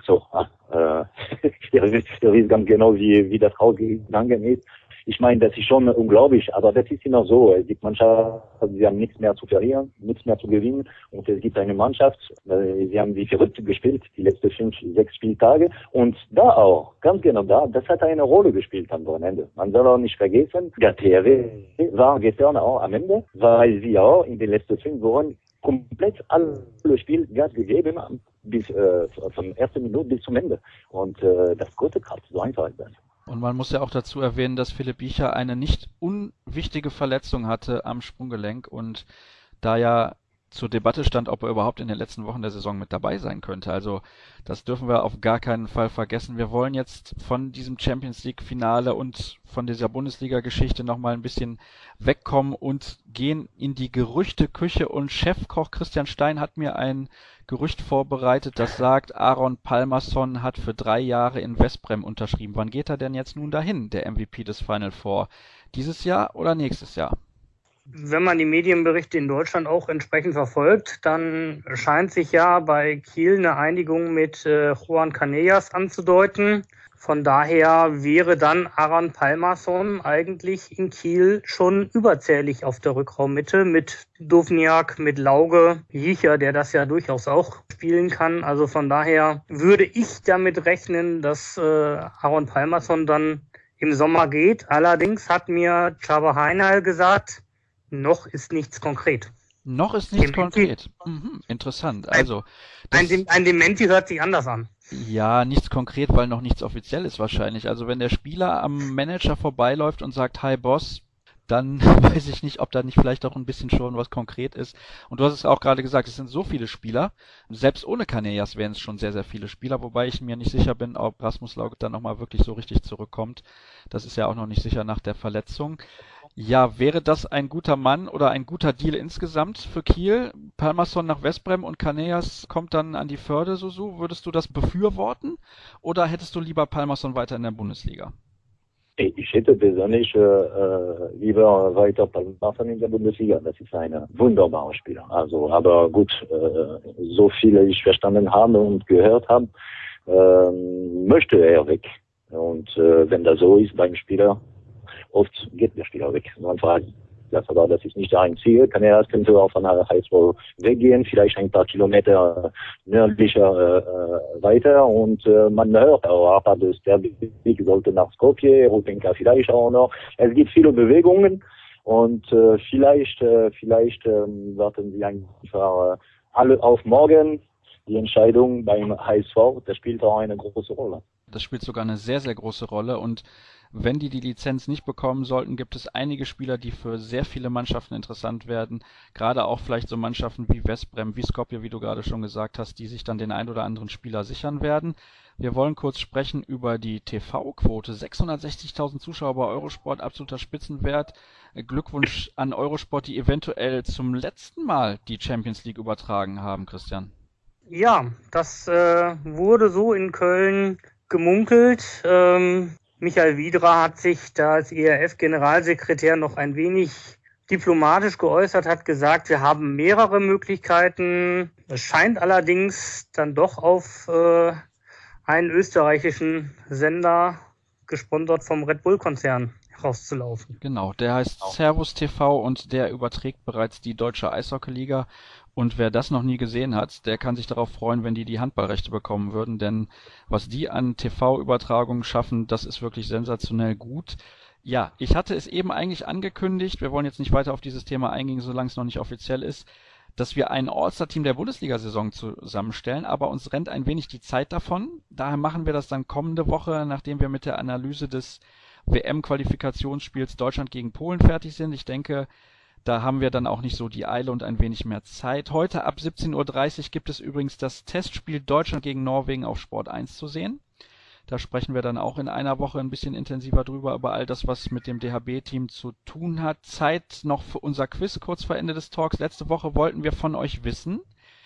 ihr wisst ganz genau, wie das rausgegangen ist. Ich meine, das ist schon unglaublich, aber das ist immer so. Es gibt Mannschaften, sie haben nichts mehr zu verlieren, nichts mehr zu gewinnen, und es gibt eine Mannschaft, sie haben wie verrückt gespielt, die letzten 5, 6 Spieltage, und da auch, ganz genau da, das hat eine Rolle gespielt am Wochenende. Man soll auch nicht vergessen, der THW war gestern auch am Ende, weil sie auch in den letzten 5 Wochen komplett alle Spiel Gas gegeben haben, bis von erster Minute bis zum Ende. Und das konnte Kraft, so einfach ist das. Und man muss ja auch dazu erwähnen, dass Philipp Jischer eine nicht unwichtige Verletzung hatte am Sprunggelenk und da ja zur Debatte stand, ob er überhaupt in den letzten Wochen der Saison mit dabei sein könnte. Also das dürfen wir auf gar keinen Fall vergessen. Wir wollen jetzt von diesem Champions-League-Finale und von dieser Bundesliga-Geschichte nochmal ein bisschen wegkommen und gehen in die Gerüchteküche, und Chefkoch Christian Stein hat mir ein Gerücht vorbereitet, das sagt, Aron Pálmarsson hat für 3 Jahre in Veszprém unterschrieben. Wann geht er denn jetzt nun dahin, der MVP des Final Four? Dieses Jahr oder nächstes Jahr? Wenn man die Medienberichte in Deutschland auch entsprechend verfolgt, dann scheint sich ja bei Kiel eine Einigung mit Juan Canellas anzudeuten. Von daher wäre dann Aron Pálmarsson eigentlich in Kiel schon überzählig auf der Rückraummitte mit Duvniak, mit Lauge, Jischer, der das ja durchaus auch spielen kann. Also von daher würde ich damit rechnen, dass Aron Pálmarsson dann im Sommer geht. Allerdings hat mir Csaba Heinal gesagt, noch ist nichts konkret. Noch ist nichts konkret. Interessant. Also ein Dementi hört sich anders an. Ja, nichts konkret, weil noch nichts offiziell ist wahrscheinlich. Also wenn der Spieler am Manager vorbeiläuft und sagt, hi Boss, dann weiß ich nicht, ob da nicht vielleicht auch ein bisschen schon was konkret ist. Und du hast es auch gerade gesagt, es sind so viele Spieler. Selbst ohne Canellas wären es schon sehr, sehr viele Spieler, wobei ich mir nicht sicher bin, ob Rasmus Lauge dann nochmal wirklich so richtig zurückkommt. Das ist ja auch noch nicht sicher nach der Verletzung. Ja, wäre das ein guter Mann oder ein guter Deal insgesamt für Kiel? Palmarsson nach Westbrem und Canellas kommt dann an die Förde, Susu. Würdest du das befürworten oder hättest du lieber Palmarsson weiter in der Bundesliga? Ich hätte persönlich lieber weiter Palmarsson in der Bundesliga. Das ist ein wunderbarer Spieler. Also, aber gut, so viele ich verstanden habe und gehört habe, möchte er weg. Und wenn das so ist beim Spieler, oft geht der Spieler weg. Aber das ist nicht der einzige. Canellas könnte auch von HSV weggehen, vielleicht ein paar Kilometer nördlicher weiter. Und man hört auch, dass der Weg sollte nach Skopje, Rutenka vielleicht auch noch. Es gibt viele Bewegungen und vielleicht warten sie einfach alle auf morgen. Die Entscheidung beim HSV, das spielt auch eine große Rolle. Das spielt sogar eine sehr, sehr große Rolle und wenn die Lizenz nicht bekommen sollten, gibt es einige Spieler, die für sehr viele Mannschaften interessant werden. Gerade auch vielleicht so Mannschaften wie Westbrem, wie Skopje, wie du gerade schon gesagt hast, die sich dann den ein oder anderen Spieler sichern werden. Wir wollen kurz sprechen über die TV-Quote. 660.000 Zuschauer bei Eurosport, absoluter Spitzenwert. Glückwunsch an Eurosport, die eventuell zum letzten Mal die Champions League übertragen haben, Christian. Ja, das wurde so in Köln gemunkelt. Michael Wiedra hat sich da als ERF-Generalsekretär noch ein wenig diplomatisch geäußert, hat gesagt, wir haben mehrere Möglichkeiten. Es scheint allerdings dann doch auf einen österreichischen Sender, gesponsert vom Red Bull-Konzern, rauszulaufen. Genau, der heißt Servus TV und der überträgt bereits die deutsche Eishockeyliga. Und wer das noch nie gesehen hat, der kann sich darauf freuen, wenn die Handballrechte bekommen würden, denn was die an TV-Übertragungen schaffen, das ist wirklich sensationell gut. Ja, ich hatte es eben eigentlich angekündigt, wir wollen jetzt nicht weiter auf dieses Thema eingehen, solange es noch nicht offiziell ist, dass wir ein All-Star-Team der Bundesliga-Saison zusammenstellen, aber uns rennt ein wenig die Zeit davon. Daher machen wir das dann kommende Woche, nachdem wir mit der Analyse des WM-Qualifikationsspiels Deutschland gegen Polen fertig sind. Ich denke, da haben wir dann auch nicht so die Eile und ein wenig mehr Zeit. Heute ab 17:30 Uhr gibt es übrigens das Testspiel Deutschland gegen Norwegen auf Sport 1 zu sehen. Da sprechen wir dann auch in einer Woche ein bisschen intensiver drüber, über all das, was mit dem DHB-Team zu tun hat. Zeit noch für unser Quiz kurz vor Ende des Talks. Letzte Woche wollten wir von euch wissen,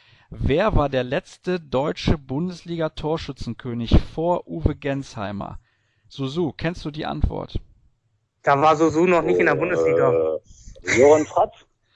wer war der letzte deutsche Bundesliga-Torschützenkönig vor Uwe Gensheimer? Susu, kennst du die Antwort? Da war Susu noch nicht in der Bundesliga. Jochen Fratz?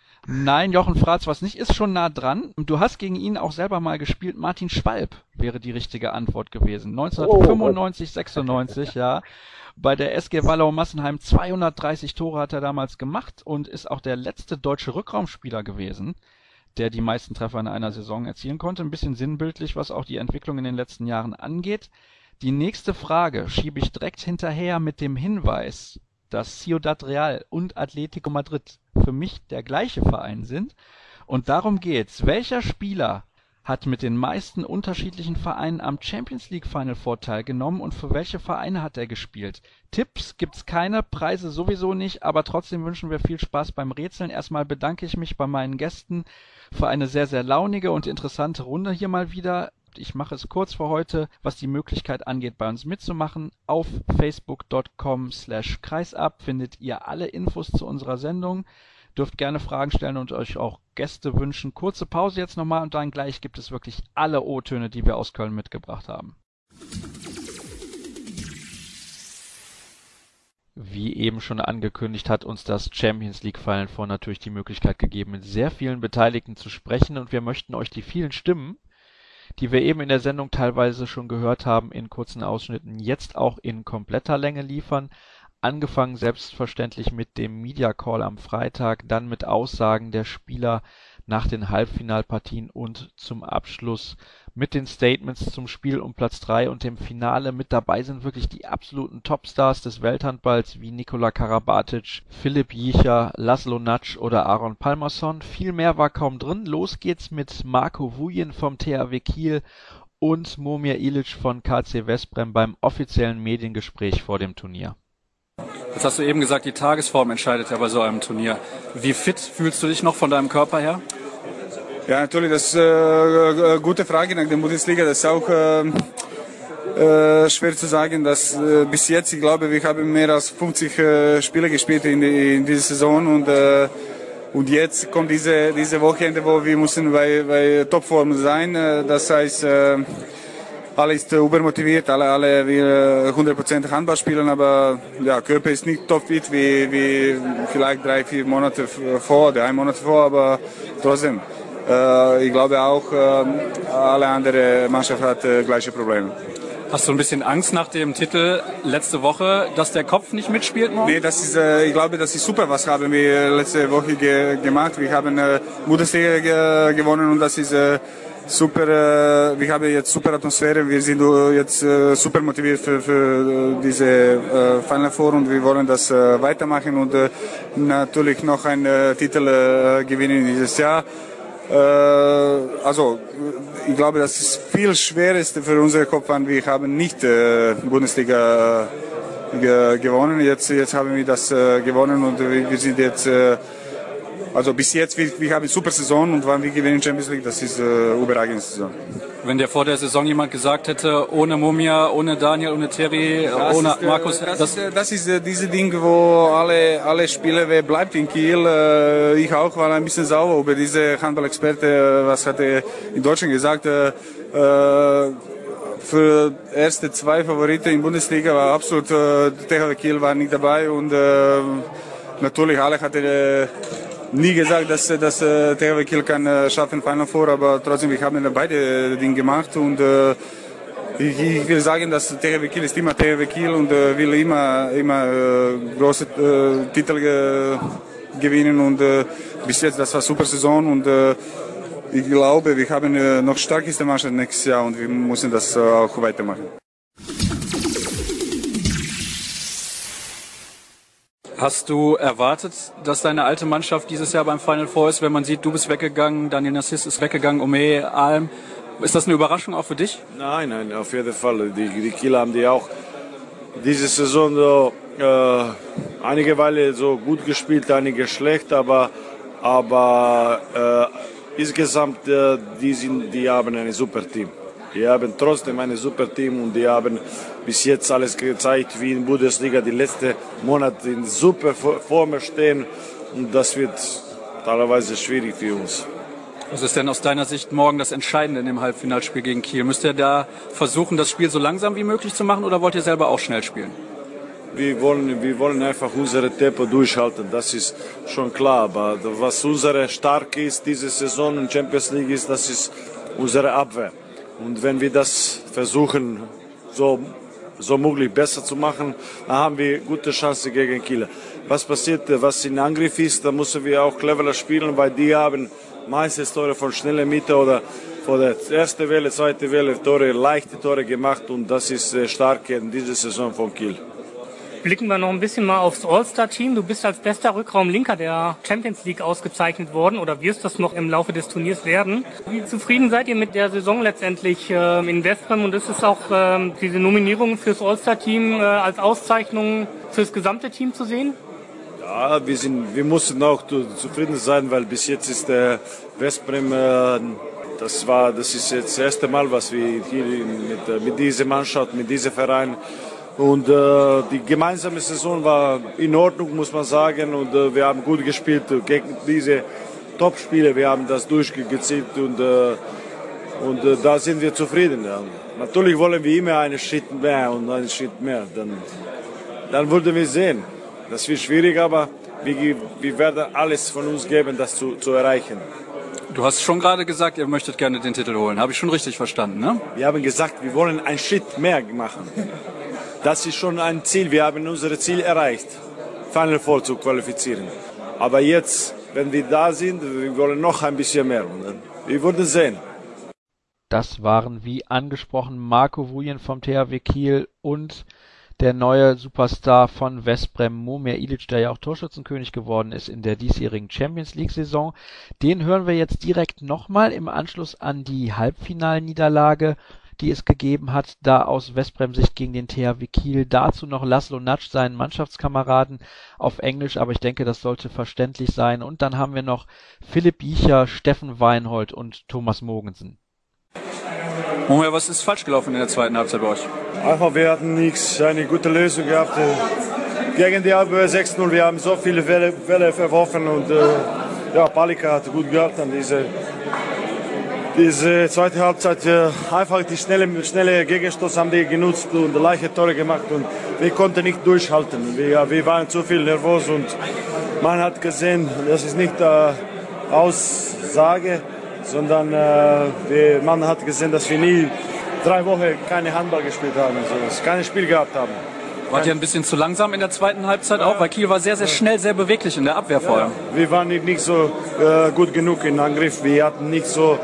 Nein, Jochen Fratz, was nicht, ist schon nah dran. Du hast gegen ihn auch selber mal gespielt. Martin Schwalb wäre die richtige Antwort gewesen. 1995, 96, ja. Bei der SG Wallau-Massenheim 230 Tore hat er damals gemacht und ist auch der letzte deutsche Rückraumspieler gewesen, der die meisten Treffer in einer Saison erzielen konnte. Ein bisschen sinnbildlich, was auch die Entwicklung in den letzten Jahren angeht. Die nächste Frage schiebe ich direkt hinterher mit dem Hinweis, dass Ciudad Real und Atletico Madrid für mich der gleiche Verein sind. Und darum geht's. Welcher Spieler hat mit den meisten unterschiedlichen Vereinen am Champions League Final Four teilgenommen und für welche Vereine hat er gespielt? Tipps gibt's keine, Preise sowieso nicht, aber trotzdem wünschen wir viel Spaß beim Rätseln. Erstmal bedanke ich mich bei meinen Gästen für eine sehr, sehr launige und interessante Runde hier mal wieder. Ich mache es kurz für heute, was die Möglichkeit angeht, bei uns mitzumachen. Auf facebook.com/kreisab findet ihr alle Infos zu unserer Sendung. Dürft gerne Fragen stellen und euch auch Gäste wünschen. Kurze Pause jetzt nochmal und dann gleich gibt es wirklich alle O-Töne, die wir aus Köln mitgebracht haben. Wie eben schon angekündigt, hat uns das Champions League Final Four natürlich die Möglichkeit gegeben, mit sehr vielen Beteiligten zu sprechen und wir möchten euch die vielen Stimmen, die wir eben in der Sendung teilweise schon gehört haben, in kurzen Ausschnitten jetzt auch in kompletter Länge liefern. Angefangen selbstverständlich mit dem Media Call am Freitag, dann mit Aussagen der Spieler nach den Halbfinalpartien und zum Abschluss mit den Statements zum Spiel um Platz 3 und dem Finale. Mit dabei sind wirklich die absoluten Topstars des Welthandballs wie Nikola Karabatic, Filip Jicha, Laszlo Natsch oder Aron Palmerson. Viel mehr war kaum drin. Los geht's mit Marco Vuyin vom THW Kiel und Momir Ilic von KC Veszprem beim offiziellen Mediengespräch vor dem Turnier. Jetzt hast du eben gesagt, die Tagesform entscheidet ja bei so einem Turnier. Wie fit fühlst du dich noch von deinem Körper her? Ja, natürlich, das ist eine gute Frage nach der Bundesliga. Das ist auch schwer zu sagen. Dass, bis jetzt, ich glaube, wir haben mehr als 50 Spiele gespielt in dieser Saison und jetzt kommt diese Wochenende, wo wir müssen bei Topform sein. Das heißt, alle ist übermotiviert, alle will 100% Handball spielen, aber ja, Körper ist nicht topfit wie vielleicht 3-4 Monate vor oder 1 Monat vor, aber trotzdem. Ich glaube auch, alle andere Mannschaft hat gleiche Probleme. Hast du ein bisschen Angst nach dem Titel letzte Woche, dass der Kopf nicht mitspielt morgen? Nee, das ist, ich glaube, das ist super, was haben wir letzte Woche gemacht. Wir haben Bundesliga gewonnen und das ist super. Wir haben jetzt super Atmosphäre. Wir sind jetzt super motiviert für diese Final Four und wir wollen das weitermachen und natürlich noch einen Titel gewinnen dieses Jahr. Also, ich glaube, das ist viel Schwerste für unseren Kopf an. Wir haben nicht Bundesliga gewonnen. Jetzt haben wir das gewonnen und wir sind jetzt, also bis jetzt, wir haben eine super Saison und wann wir gewinnen Champions League, das ist eine überragende Saison. Wenn dir vor der Saison jemand gesagt hätte, ohne Momir, ohne Daniel, ohne Terry, ohne Markus... Das ist dieses Ding, wo alle Spieler, wer bleibt in Kiel, ich auch, war ein bisschen sauer über diese Handball-Experte, was hat er in Deutschland gesagt, für erste 2 Favoriten in Bundesliga war absolut, THW Kiel war nicht dabei und natürlich alle hatten nie gesagt, dass THW Kiel kann schaffen Final Four, aber trotzdem, wir haben beide Dinge gemacht und ich will sagen, dass THW Kiel ist immer THW Kiel und will immer große Titel gewinnen und bis jetzt, das war eine super Saison und ich glaube, wir haben noch starkeste Mannschaft nächstes Jahr und wir müssen das auch weitermachen. Hast du erwartet, dass deine alte Mannschaft dieses Jahr beim Final Four ist, wenn man sieht, du bist weggegangen, Daniel Nassis ist weggegangen, Ome, Alm. Ist das eine Überraschung auch für dich? Nein, auf jeden Fall. Die Kieler haben die auch diese Saison so, einige Weile so gut gespielt, einige schlecht, aber insgesamt die haben ein super Team. Die haben trotzdem ein super Team und die haben bis jetzt alles gezeigt, wie in Bundesliga die letzten Monate in super Form stehen und das wird teilweise schwierig für uns. Was ist denn aus deiner Sicht morgen das Entscheidende in dem Halbfinalspiel gegen Kiel? Müsst ihr da versuchen, das Spiel so langsam wie möglich zu machen oder wollt ihr selber auch schnell spielen? Wir wollen einfach unsere Tempo durchhalten, das ist schon klar. Aber was unsere Stark ist diese Saison in Champions League ist, das ist unsere Abwehr. Und wenn wir das versuchen, so möglich besser zu machen, dann haben wir gute Chancen gegen Kiel. Was passiert, was in Angriff ist, da müssen wir auch cleverer spielen, weil die haben meistens Tore von schneller Mitte oder von der ersten Welle, zweite Welle leichte Tore gemacht und das ist stark in dieser Saison von Kiel. Blicken wir noch ein bisschen mal aufs All-Star-Team. Du bist als bester Rückraumlinker der Champions League ausgezeichnet worden oder wirst das noch im Laufe des Turniers werden. Wie zufrieden seid ihr mit der Saison letztendlich in Veszprem und ist es auch diese Nominierung fürs All-Star-Team als Auszeichnung fürs gesamte Team zu sehen? Ja, wir mussten auch zufrieden sein, weil bis jetzt ist der Veszprem, das ist jetzt das erste Mal, was wir hier mit dieser Mannschaft, mit diesem Verein. Und die gemeinsame Saison war in Ordnung, muss man sagen. Und wir haben gut gespielt gegen diese Top-Spiele. Wir haben das durchgezogen und da sind wir zufrieden. Ja. Natürlich wollen wir immer einen Schritt mehr und einen Schritt mehr. Dann würden wir sehen. Das wird schwierig, aber wir werden alles von uns geben, das zu erreichen. Du hast schon gerade gesagt, ihr möchtet gerne den Titel holen. Habe ich schon richtig verstanden, ne? Wir haben gesagt, wir wollen einen Schritt mehr machen. Das ist schon ein Ziel. Wir haben unser Ziel erreicht, Final Four zu qualifizieren. Aber jetzt wenn wir da sind, wir wollen noch ein bisschen mehr. Wir würden sehen. Das waren, wie angesprochen, Marco Vujen vom THW Kiel und der neue Superstar von Veszprem, Momir Ilić, der ja auch Torschützenkönig geworden ist in der diesjährigen Champions-League-Saison. Den hören wir jetzt direkt nochmal im Anschluss an die Halbfinalniederlage, die es gegeben hat, da aus Veszprem-Sicht gegen den THW Kiel. Dazu noch Laszlo Natsch, seinen Mannschaftskameraden, auf Englisch, aber ich denke, das sollte verständlich sein. Und dann haben wir noch Philipp Biecher, Steffen Weinhold und Thomas Mogensen. Momir, was ist falsch gelaufen in der zweiten Halbzeit bei euch? Einfach, wir hatten eine gute Lösung gehabt. Gegen die Abwehr 6-0, wir haben so viele Welle verworfen und Palika hat gut gehabt an diese zweite Halbzeit. Einfach die schnelle Gegenstoß haben die genutzt und leichte Tore gemacht und wir konnten nicht durchhalten. Wir waren zu viel nervös und man hat gesehen, das ist nicht Aussage, sondern man hat gesehen, dass wir nie 3 Wochen keine Handball gespielt haben, also kein Spiel gehabt haben. Wart ihr ein bisschen zu langsam in der zweiten Halbzeit auch? Weil Kiel war sehr, sehr schnell, sehr beweglich in der Abwehr vor allem. Wir waren nicht so gut genug im Angriff. Wir hatten nicht so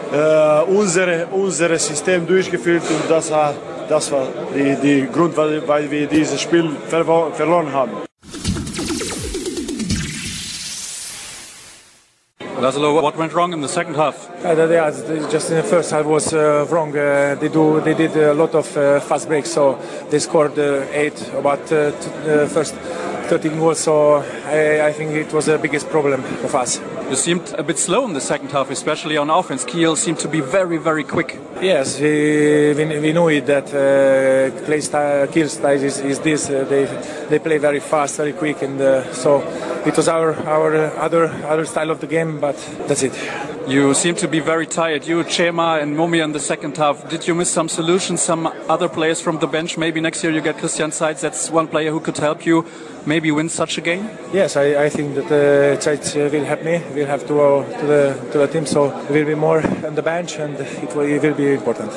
unser System durchgeführt und das war der Grund, weil wir dieses Spiel verloren haben. Laszlo, what went wrong in the second half? Just in the first half was wrong. They did a lot of fast breaks, so they scored 8 about first 13 goals. So I think it was the biggest problem of us. You seemed a bit slow in the second half, especially on offense. Kiel seemed to be very, very quick. Yes, we know it that Kiel's style is this. They play very fast, very quick, and so it was our other style of the game. But that's it. You seem to be very tired. You, Chema and Momir in the second half. Did you miss some solutions, some other players from the bench? Maybe next year you get Christian Seitz. That's one player who could help you maybe win such a game? Yes, I think that Seitz will help me. We'll have to go to the team, so we will be more on the bench and it will be important.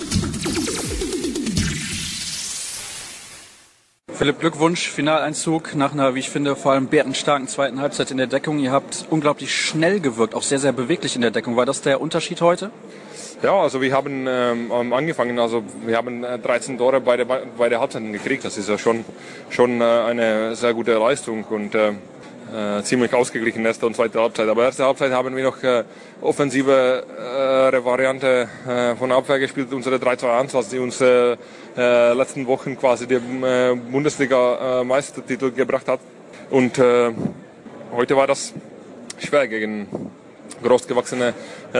Philipp, Glückwunsch, Finaleinzug nach einer, wie ich finde, vor allem bärenstarken zweiten Halbzeit in der Deckung. Ihr habt unglaublich schnell gewirkt, auch sehr, sehr beweglich in der Deckung. War das der Unterschied heute? Ja, also wir haben angefangen, also wir haben 13 Tore bei der Halbzeit gekriegt. Das ist ja schon eine sehr gute Leistung und ziemlich ausgeglichen erste und zweite Halbzeit. Aber erste Halbzeit haben wir noch offensive Variante von Abwehr gespielt, unsere 3-2-1, was die uns letzten Wochen quasi den Bundesliga-Meistertitel gebracht hat. Und heute war das schwer gegen großgewachsene,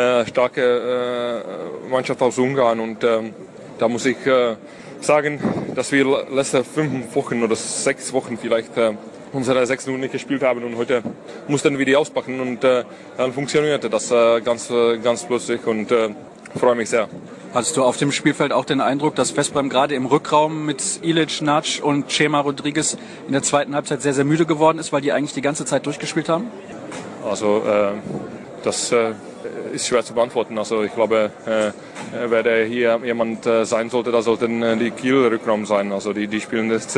starke Mannschaft aus Ungarn. Und da muss ich sagen, dass wir letzte 5 Wochen oder 6 Wochen vielleicht unsere 6 Minuten nicht gespielt haben und heute mussten wir die auspacken und dann funktionierte das ganz plötzlich und freue mich sehr. Hattest du auf dem Spielfeld auch den Eindruck, dass Veszprem gerade im Rückraum mit Ilić, Natsch und Chema Rodriguez in der zweiten Halbzeit sehr, sehr müde geworden ist, weil die eigentlich die ganze Zeit durchgespielt haben? Also das ist schwer zu beantworten. Also ich glaube, wer da hier jemand sein sollte, da sollten die Kiel-Rückraum sein. Also die spielen jetzt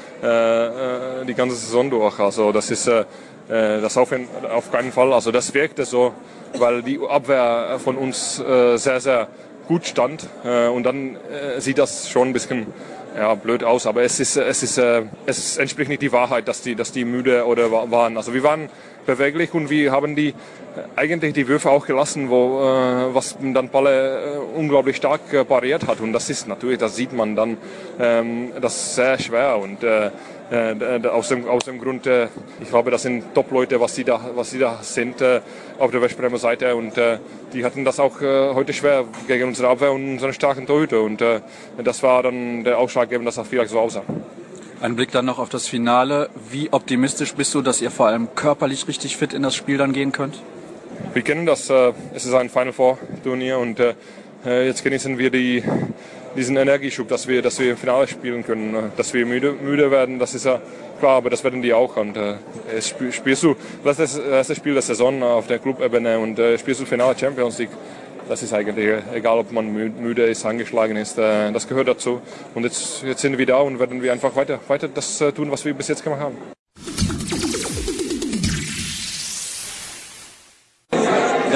die ganze Saison durch. Also das ist das auf keinen Fall. Also das wirkte so, weil die Abwehr von uns sehr, sehr gut stand. Und dann sieht das schon ein bisschen blöd aus. Aber es entspricht nicht die Wahrheit, dass die müde oder waren. Also wir waren beweglich und wir haben eigentlich die Würfe auch gelassen, was dann Palle unglaublich stark pariert hat. Und das ist natürlich, das sieht man dann, das ist sehr schwer. Und aus dem Grund, ich glaube, das sind Top-Leute, was sie da sind auf der Veszpremer Seite. Und die hatten das auch heute schwer gegen unsere Abwehr und unseren starken Torhüter. Und das war dann der Ausschlaggebende, dass das vielleicht so aussah. Ein Blick dann noch auf das Finale. Wie optimistisch bist du, dass ihr vor allem körperlich richtig fit in das Spiel dann gehen könnt? Wir kennen das, es ist ein Final Four Turnier und jetzt genießen wir diesen Energieschub, dass wir im Finale spielen können. Dass wir müde werden, das ist ja klar, aber das werden die auch. Und spielst du das erste Spiel der Saison auf der Clubebene und spielst du Finale Champions League, das ist eigentlich egal, ob man müde ist, angeschlagen ist, das gehört dazu. Und jetzt sind wir da und werden wir einfach weiter das tun, was wir bis jetzt gemacht haben.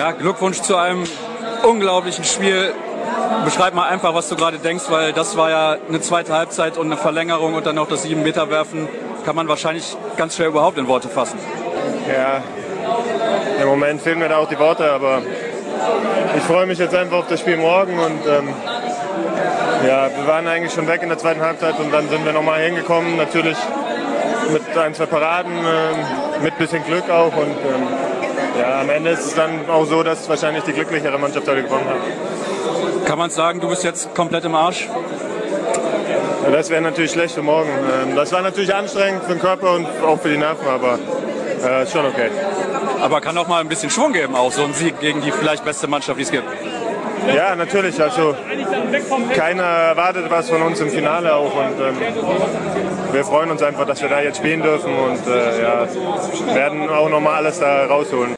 Ja, Glückwunsch zu einem unglaublichen Spiel. Beschreib mal einfach, was du gerade denkst, weil das war ja eine zweite Halbzeit und eine Verlängerung und dann noch das 7-Meter-Werfen. Kann man wahrscheinlich ganz schwer überhaupt in Worte fassen. Ja, im Moment fehlen mir da auch die Worte, aber ich freue mich jetzt einfach auf das Spiel morgen und ja, wir waren eigentlich schon weg in der zweiten Halbzeit und dann sind wir nochmal hingekommen, natürlich mit 1-2 Paraden, mit bisschen Glück auch und ja, am Ende ist es dann auch so, dass wahrscheinlich die glücklichere Mannschaft heute gewonnen hat. Kann man sagen, du bist jetzt komplett im Arsch? Ja, das wäre natürlich schlecht für morgen. Das war natürlich anstrengend für den Körper und auch für die Nerven, aber ist schon okay. Aber kann auch mal ein bisschen Schwung geben, auch so ein Sieg gegen die vielleicht beste Mannschaft, die es gibt. Ja, natürlich. Also keiner erwartet was von uns im Finale auch und wir freuen uns einfach, dass wir da jetzt spielen dürfen und ja, werden auch nochmal alles da rausholen.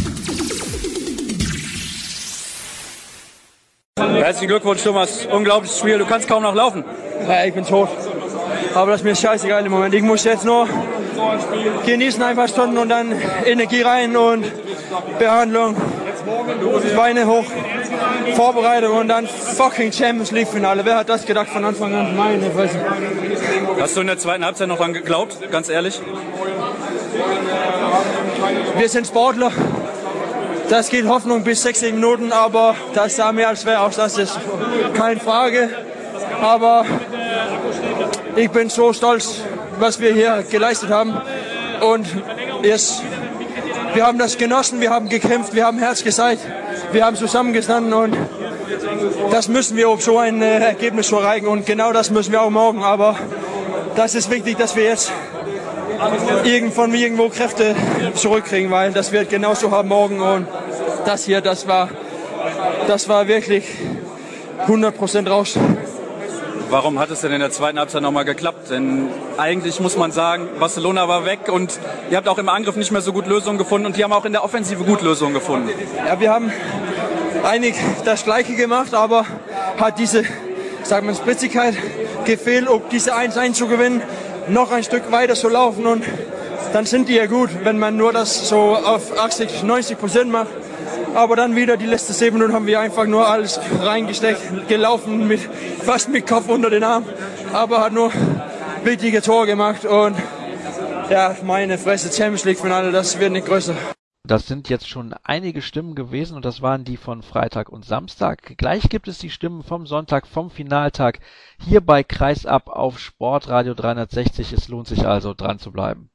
Herzlichen Glückwunsch, Thomas. Unglaubliches Spiel. Du kannst kaum noch laufen. Ja, ich bin tot. Aber das ist mir scheißegal im Moment. Ich muss jetzt nur genießen, ein paar Stunden und dann Energie rein und Behandlung, Beine hoch, Vorbereitung und dann fucking Champions League Finale. Wer hat das gedacht von Anfang an? Meine Fresse. Hast du in der zweiten Halbzeit noch dran geglaubt, ganz ehrlich? Wir sind Sportler. Das geht Hoffnung bis 60 Minuten, aber das sah mir als wäre auch das ist keine Frage. Aber ich bin so stolz, was wir hier geleistet haben. Und wir haben das genossen, wir haben gekämpft, wir haben Herz gezeigt, wir haben zusammengestanden und das müssen wir auf so ein Ergebnis erreichen. Und genau das müssen wir auch morgen. Aber das ist wichtig, dass wir jetzt von irgendwo Kräfte zurückkriegen, weil das wird genauso haben morgen und das hier, das war wirklich 100% raus. Warum hat es denn in der zweiten Halbzeit nochmal geklappt? Denn eigentlich muss man sagen, Barcelona war weg und ihr habt auch im Angriff nicht mehr so gut Lösungen gefunden und die haben auch in der Offensive gut Lösungen gefunden. Ja, wir haben eigentlich das Gleiche gemacht, aber hat diese, sagen wir, Spritzigkeit gefehlt, um diese 1-1 zu gewinnen, noch ein Stück weiter zu laufen und dann sind die ja gut, wenn man nur das so auf 80-90% macht. Aber dann wieder die letzten 7 Minuten haben wir einfach nur alles reingesteckt, gelaufen, fast mit Kopf unter den Arm, aber hat nur wichtige Tore gemacht und ja, meine Fresse, Champions League Finale, das wird nicht größer. Das sind jetzt schon einige Stimmen gewesen und das waren die von Freitag und Samstag. Gleich gibt es die Stimmen vom Sonntag, vom Finaltag, hier bei Kreisab auf Sportradio 360. Es lohnt sich also, dran zu bleiben.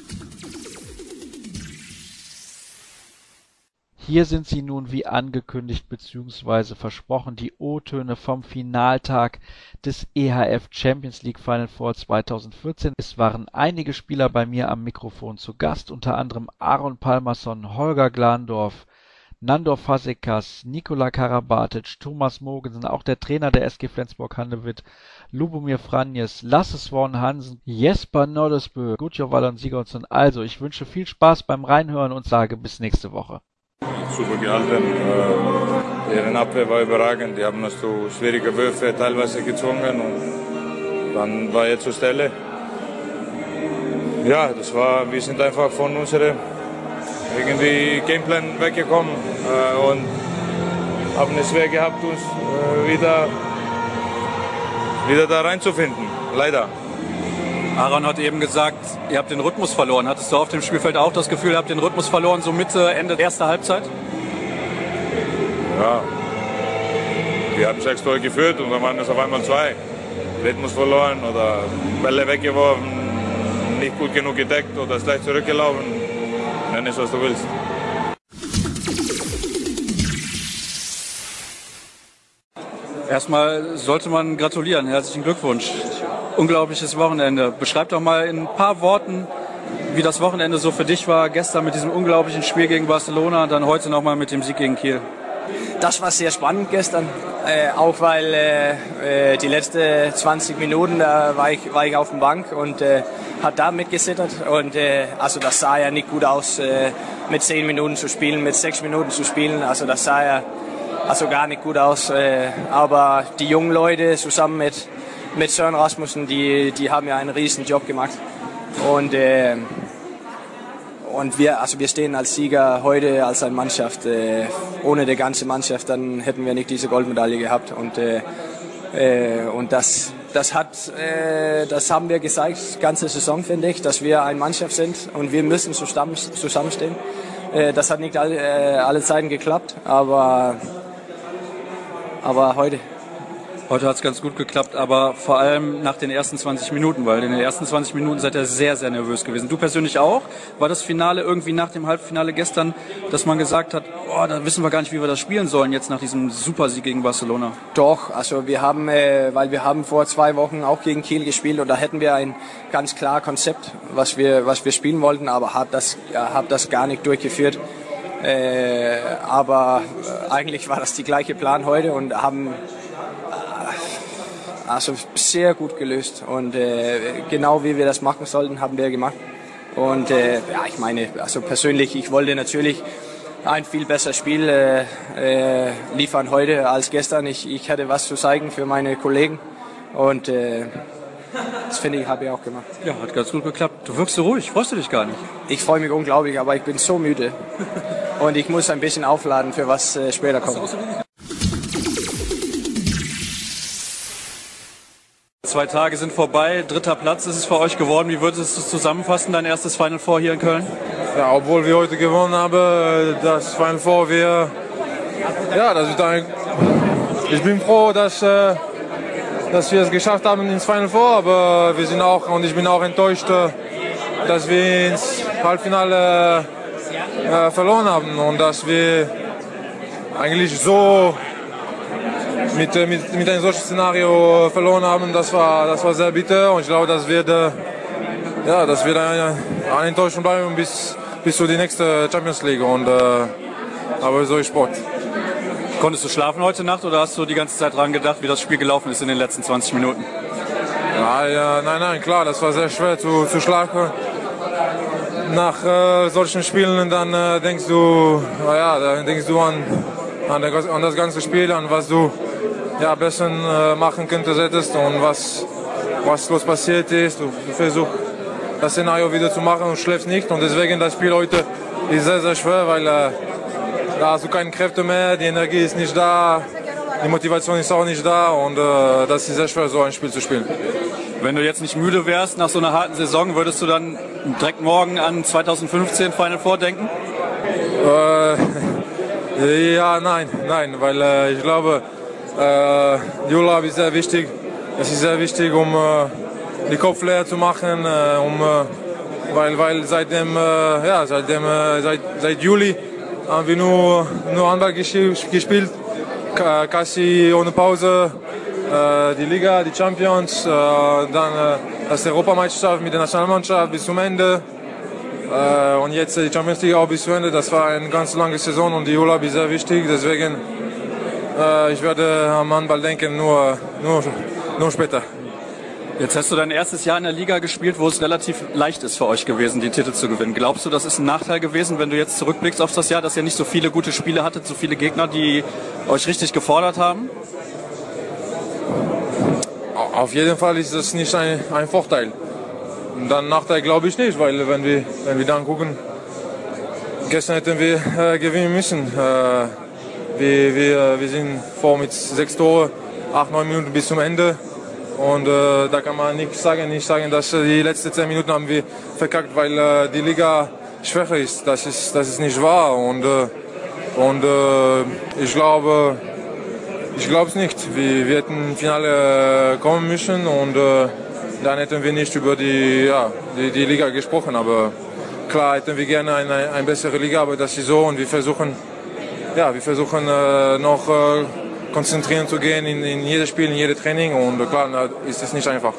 Hier sind sie nun wie angekündigt bzw. versprochen, die O-Töne vom Finaltag des EHF Champions League Final Four 2014. Es waren einige Spieler bei mir am Mikrofon zu Gast, unter anderem Aaron Palmerson, Holger Glandorf, Nandor Fazekas, Nikola Karabatic, Thomas Mogensen, auch der Trainer der SG Flensburg-Handewitt, Lubomir Franjes, Lasse Swan Hansen, Jesper Nordesbø, Gutjo Wallon Sigurdsson. Also, ich wünsche viel Spaß beim Reinhören und sage bis nächste Woche. Super gehalten. Deren Abwehr war überragend. Die haben uns zu schwierige Würfe teilweise gezwungen und dann war er zur Stelle. Ja, wir sind einfach von unserem irgendwie Gameplan weggekommen und haben es schwer gehabt, uns wieder da reinzufinden. Leider. Aaron hat eben gesagt, ihr habt den Rhythmus verloren. Hattest du auf dem Spielfeld auch das Gefühl, ihr habt den Rhythmus verloren, so Mitte, Ende erster Halbzeit? Ja, wir haben 6 Tore geführt und dann waren es auf einmal 2. Rhythmus verloren oder Bälle weggeworfen, nicht gut genug gedeckt oder schlecht zurückgelaufen. Nenn es, was du willst. Erstmal sollte man gratulieren. Herzlichen Glückwunsch. Unglaubliches Wochenende. Beschreib doch mal in ein paar Worten, wie das Wochenende so für dich war. Gestern mit diesem unglaublichen Spiel gegen Barcelona und dann heute nochmal mit dem Sieg gegen Kiel. Das war sehr spannend gestern, auch weil die letzten 20 Minuten war ich auf der Bank und hat da mitgesittert und also das sah ja nicht gut aus, mit 10 Minuten zu spielen, mit 6 Minuten zu spielen, also das sah ja also gar nicht gut aus, aber die jungen Leute zusammen mit Søren Rasmussen, die haben ja einen riesen Job gemacht und wir stehen als Sieger heute als eine Mannschaft. Ohne die ganze Mannschaft, dann hätten wir nicht diese Goldmedaille gehabt. Und das haben wir gezeigt, die ganze Saison, finde ich, dass wir eine Mannschaft sind und wir müssen zusammenstehen. Das hat nicht alle Zeiten geklappt, aber heute. Heute hat es ganz gut geklappt, aber vor allem nach den ersten 20 Minuten, weil in den ersten 20 Minuten seid ihr sehr, sehr nervös gewesen. Du persönlich auch? War das Finale irgendwie nach dem Halbfinale gestern, dass man gesagt hat, oh, da wissen wir gar nicht, wie wir das spielen sollen jetzt nach diesem Supersieg gegen Barcelona? Doch, also wir haben vor 2 Wochen auch gegen Kiel gespielt und da hätten wir ein ganz klares Konzept, was wir spielen wollten, aber hab das gar nicht durchgeführt. Aber eigentlich war das die gleiche Plan heute und haben sehr gut gelöst und genau wie wir das machen sollten, haben wir gemacht. Und ich meine, also persönlich, ich wollte natürlich ein viel besseres Spiel liefern heute als gestern. Ich hatte was zu zeigen für meine Kollegen und das finde ich, habe ich auch gemacht. Ja, hat ganz gut geklappt. Du wirkst so ruhig, freust du dich gar nicht? Ich freue mich unglaublich, aber ich bin so müde und ich muss ein bisschen aufladen für was später kommt. 2 Tage sind vorbei, 3. Platz ist es für euch geworden. Wie würdest du es zusammenfassen, dein erstes Final Four hier in Köln? Ja, obwohl wir heute gewonnen haben, das Final Four, ich bin froh, dass wir es geschafft haben ins Final Four, aber ich bin auch enttäuscht, dass wir ins Halbfinale verloren haben und dass wir eigentlich so mit einem solchen Szenario verloren haben. Das war sehr bitter und ich glaube, das wird eine Enttäuschung bleiben bis zu die nächste Champions League. Aber so ist Sport. Konntest du schlafen heute Nacht oder hast du die ganze Zeit dran gedacht, wie das Spiel gelaufen ist in den letzten 20 Minuten? Nein, klar, das war sehr schwer zu schlafen. Nach solchen Spielen dann denkst du an das ganze Spiel, an was du besser machen hättest und was los passiert ist. Du versuchst das Szenario wieder zu machen und schläfst nicht. Und deswegen das Spiel heute ist sehr, sehr schwer, weil da hast du keine Kräfte mehr, die Energie ist nicht da, die Motivation ist auch nicht da und das ist sehr schwer, so ein Spiel zu spielen. Wenn du jetzt nicht müde wärst nach so einer harten Saison, würdest du dann direkt morgen an 2015 Final Four denken? Nein, weil ich glaube, die Urlaub ist sehr wichtig. Es ist sehr wichtig, um die Kopf leer zu machen, weil seit Juli haben wir nur Handball gespielt, quasi ohne Pause. Die Liga, die Champions, dann das Europameisterschaft mit der Nationalmannschaft bis zum Ende. Und jetzt die Champions League auch bis zum Ende. Das war eine ganz lange Saison und die Urlaub ist sehr wichtig. Deswegen ich werde am Handball denken, nur später. Jetzt hast du dein erstes Jahr in der Liga gespielt, wo es relativ leicht ist für euch gewesen, den Titel zu gewinnen. Glaubst du, das ist ein Nachteil gewesen, wenn du jetzt zurückblickst auf das Jahr, dass ihr nicht so viele gute Spiele hattet, so viele Gegner, die euch richtig gefordert haben? Auf jeden Fall ist das nicht ein Vorteil. Und dann Nachteil glaube ich nicht, weil wenn wir dann gucken, gestern hätten wir gewinnen müssen. Wir sind vor mit 6 Tore, 8-9 Minuten bis zum Ende. Und da kann man nicht sagen, dass die letzten 10 Minuten haben wir verkackt, weil die Liga schwächer ist. Das ist nicht wahr. Und ich glaube es nicht. Wir hätten im Finale kommen müssen und dann hätten wir nicht über die Liga gesprochen. Aber klar hätten wir gerne eine bessere Liga, aber das ist so und wir versuchen noch konzentrieren zu gehen in jedes Spiel, in jedes Training und klar ist es nicht einfach.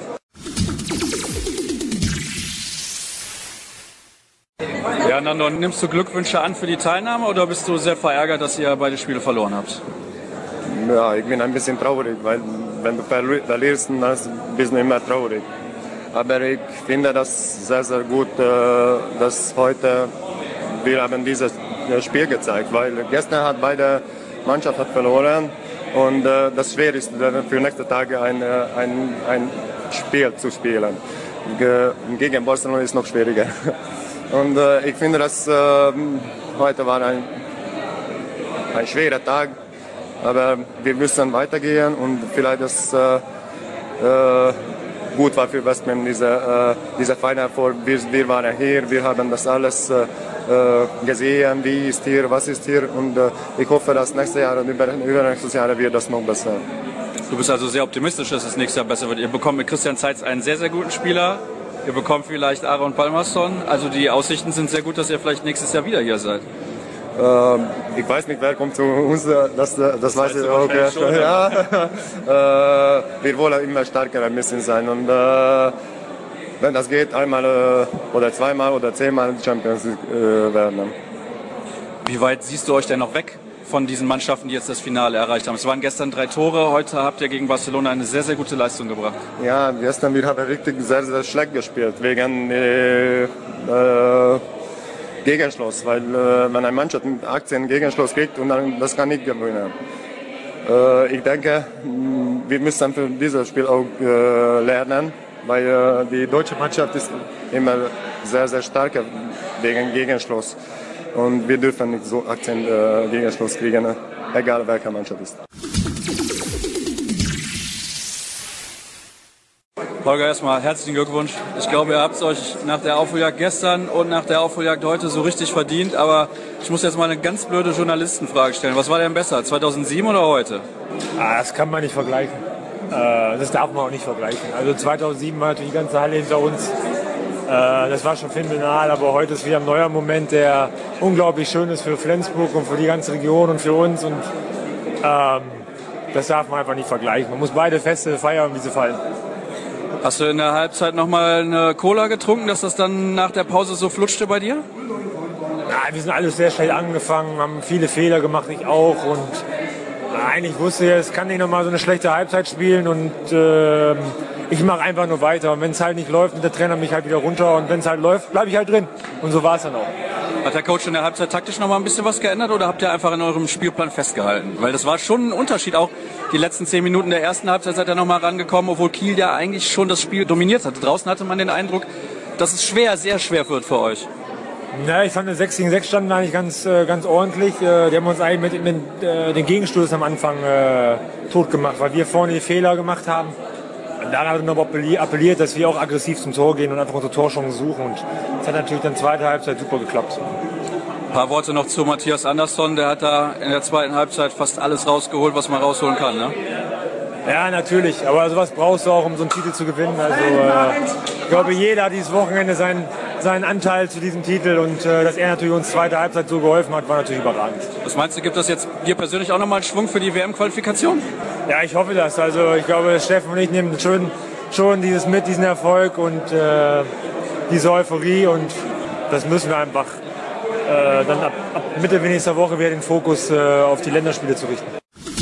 Ja, Nando, nimmst du Glückwünsche an für die Teilnahme oder bist du sehr verärgert, dass ihr beide Spiele verloren habt? Ja, ich bin ein bisschen traurig, weil wenn du verlierst, dann bist du immer traurig. Aber ich finde das sehr, sehr gut, dass heute wir haben dieses Spiel gezeigt, weil gestern hat beide Mannschaften verloren und das schwer ist für nächste Tage ein Spiel zu spielen. Gegen Barcelona ist noch schwieriger. Und ich finde, dass heute war ein schwerer Tag, aber wir müssen weitergehen und vielleicht das gut war für West Brom diese Final Four. Wir waren hier, wir haben das alles gesehen, wie ist hier, was ist hier und ich hoffe, dass nächstes Jahr und übernächstes Jahr wird das noch besser. Du bist also sehr optimistisch, dass es nächstes Jahr besser wird. Ihr bekommt mit Christian Zeitz einen sehr, sehr guten Spieler. Ihr bekommt vielleicht Aaron Palmarsson. Also die Aussichten sind sehr gut, dass ihr vielleicht nächstes Jahr wieder hier seid. Ich weiß nicht, wer kommt zu uns, das weiß ich auch. Ja. Wir wollen immer stärker ein bisschen sein und wenn das geht, einmal oder zweimal oder 10-mal Champions League werden. Wie weit siehst du euch denn noch weg von diesen Mannschaften, die jetzt das Finale erreicht haben? Es waren gestern 3 Tore, heute habt ihr gegen Barcelona eine sehr, sehr gute Leistung gebracht. Ja, gestern wir haben richtig sehr, sehr schlecht gespielt, wegen Gegenschluss, weil wenn eine Mannschaft mit 18 Gegenschluss kriegt und dann das kann nicht gewinnen. Ich denke, wir müssen für dieses Spiel auch lernen, weil die deutsche Mannschaft ist immer sehr, sehr stark wegen Gegenschluss. Und wir dürfen nicht so 18 Gegenschluss kriegen, egal welche Mannschaft ist. Holger, erstmal herzlichen Glückwunsch. Ich glaube, ihr habt es euch nach der Aufholjagd gestern und nach der Aufholjagd heute so richtig verdient. Aber ich muss jetzt mal eine ganz blöde Journalistenfrage stellen. Was war denn besser, 2007 oder heute? Das kann man nicht vergleichen. Das darf man auch nicht vergleichen. Also 2007 war natürlich die ganze Halle hinter uns. Das war schon phänomenal, aber heute ist wieder ein neuer Moment, der unglaublich schön ist für Flensburg und für die ganze Region und für uns. Und das darf man einfach nicht vergleichen. Man muss beide Feste feiern, wie sie fallen. Hast du in der Halbzeit nochmal eine Cola getrunken, dass das dann nach der Pause so flutschte bei dir? Nein, wir sind alles sehr schnell angefangen, haben viele Fehler gemacht, ich auch. Und eigentlich wusste ich, es kann nicht nochmal so eine schlechte Halbzeit spielen. Und ich mache einfach nur weiter. Und wenn es halt nicht läuft, nimmt der Trainer mich halt wieder runter. Und wenn es halt läuft, bleibe ich halt drin. Und so war es dann auch. Hat der Coach in der Halbzeit taktisch noch mal ein bisschen was geändert oder habt ihr einfach in eurem Spielplan festgehalten? Weil das war schon ein Unterschied. Auch die letzten 10 Minuten der ersten Halbzeit seid ihr noch mal rangekommen, obwohl Kiel ja eigentlich schon das Spiel dominiert hatte. Draußen hatte man den Eindruck, dass es schwer, sehr schwer wird für euch. Ja, ich fand, 6 gegen 6 standen eigentlich ganz ordentlich. Die haben uns eigentlich mit den Gegenstoß am Anfang tot gemacht, weil wir vorne die Fehler gemacht haben. Und daran hat er noch appelliert, dass wir auch aggressiv zum Tor gehen und einfach unsere Torchancen suchen. Und das hat natürlich dann zweite Halbzeit super geklappt. Ein paar Worte noch zu Matthias Andersson. Der hat da in der zweiten Halbzeit fast alles rausgeholt, was man rausholen kann, ne? Ja, natürlich. Aber sowas brauchst du auch, um so einen Titel zu gewinnen. Also ich glaube, jeder hat dieses Wochenende seinen Anteil zu diesem Titel. Und dass er natürlich uns zweite Halbzeit so geholfen hat, war natürlich überragend. Was meinst du, gibt das jetzt dir persönlich auch nochmal einen Schwung für die WM-Qualifikation? Ja, ich hoffe das. Also ich glaube, Steffen und ich nehmen schon diesen Erfolg und diese Euphorie. Und das müssen wir einfach dann ab Mitte nächster Woche wieder den Fokus auf die Länderspiele zu richten.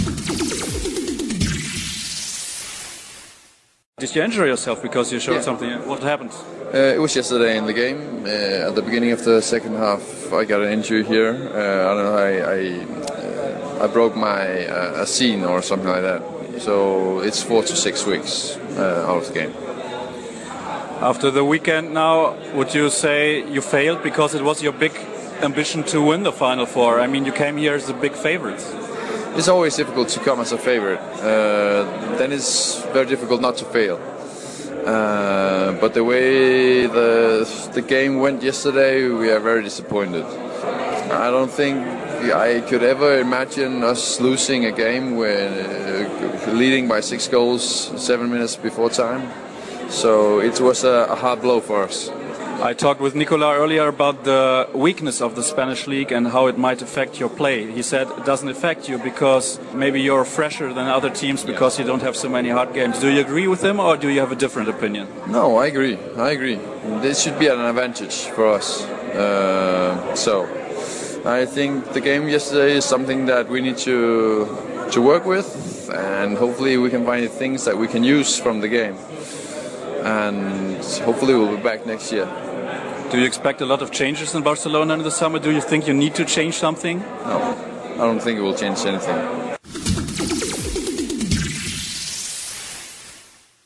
Did you injure yourself because you showed something? What happened? It was yesterday in the game. At the beginning of the second half, I got an injury here. I don't know. I broke my a scene or something like that. So it's 4 to 6 weeks out of the game. After the weekend now, would you say you failed because it was your big ambition to win the Final Four? I mean, you came here as the big favorites. It's always difficult to come as a favorite. Then it's very difficult not to fail. But the way the game went yesterday, we are very disappointed. I don't think I could ever imagine us losing a game when leading by 6 goals 7 minutes before time. So it was a hard blow for us. I talked with Nicola earlier about the weakness of the Spanish league and how it might affect your play. He said it doesn't affect you because maybe you're fresher than other teams because you don't have so many hard games. Do you agree with him or do you have a different opinion? No, I agree. This should be an advantage for us. So I think the game yesterday is something that we need to work with, and hopefully we can find things that we can use from the game. And hopefully we'll be back next year. Do you expect a lot of changes in Barcelona in the summer? Do you think you need to change something? No, I don't think it will change anything.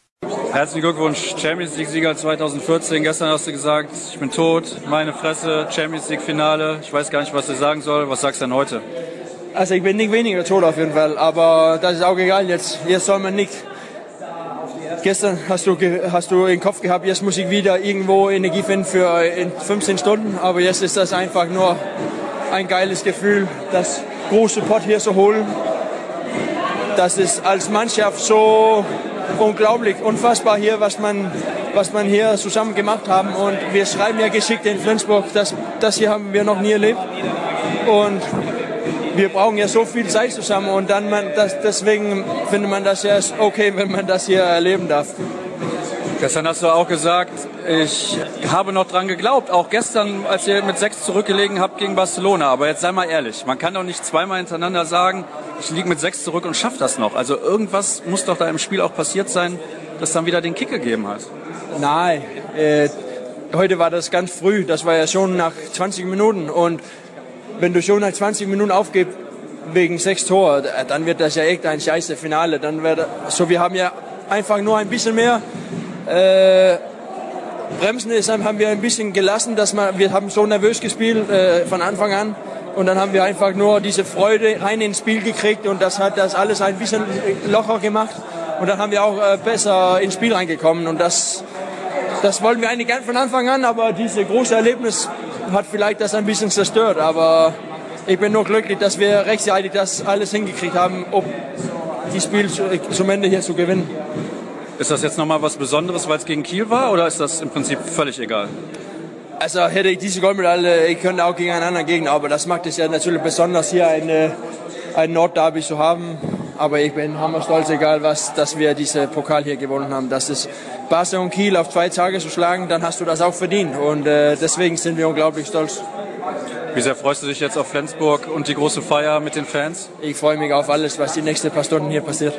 Herzlichen Glückwunsch, Champions League-Sieger 2014. Gestern hast du gesagt, ich bin tot, meine Fresse, Champions League-Finale. Ich weiß gar nicht, was ich sagen soll. Was sagst du denn heute? Also ich bin nicht weniger tot auf jeden Fall, aber das ist auch egal. Jetzt soll man nicht. Gestern hast du im Kopf gehabt, jetzt muss ich wieder irgendwo Energie finden für in 15 Stunden. Aber jetzt ist das einfach nur ein geiles Gefühl, das große Pot hier zu holen. Das ist als Mannschaft so unglaublich, unfassbar hier, was man hier zusammen gemacht haben. Und wir schreiben ja Geschichte in Flensburg, das hier haben wir noch nie erlebt. Und wir brauchen ja so viel Zeit zusammen und dann deswegen findet man das ja okay, wenn man das hier erleben darf. Gestern hast du auch gesagt, ich habe noch dran geglaubt, auch gestern, als ihr mit 6 zurückgelegen habt gegen Barcelona. Aber jetzt sei mal ehrlich, man kann doch nicht zweimal hintereinander sagen, ich liege mit 6 zurück und schaffe das noch. Also irgendwas muss doch da im Spiel auch passiert sein, das dann wieder den Kick gegeben hat. Nein, heute war das ganz früh, das war ja schon nach 20 Minuten. Und wenn du schon nach 20 Minuten aufgibst wegen 6 Tore, dann wird das ja echt ein scheiße Finale. Dann wir haben ja einfach nur ein bisschen mehr Bremsen haben wir ein bisschen gelassen, wir haben so nervös gespielt von Anfang an und dann haben wir einfach nur diese Freude rein ins Spiel gekriegt und das hat das alles ein bisschen locker gemacht und dann haben wir auch besser ins Spiel reingekommen und das wollten wir eigentlich gern von Anfang an, aber dieses große Erlebnis hat vielleicht das ein bisschen zerstört, aber ich bin nur glücklich, dass wir rechtzeitig das alles hingekriegt haben, um das Spiel zum Ende hier zu gewinnen. Ist das jetzt nochmal was Besonderes, weil es gegen Kiel war, oder ist das im Prinzip völlig egal? Also hätte ich diese Goldmedaille, ich könnte auch gegen einen anderen Gegner, aber das macht es ja natürlich besonders, hier ein Nordderby zu haben. Aber ich bin hammerstolz, egal was, dass wir diese Pokal hier gewonnen haben. Das ist Barca und Kiel auf 2 Tage zu schlagen, dann hast du das auch verdient. Und deswegen sind wir unglaublich stolz. Wie sehr freust du dich jetzt auf Flensburg und die große Feier mit den Fans? Ich freue mich auf alles, was die nächsten paar Stunden hier passiert.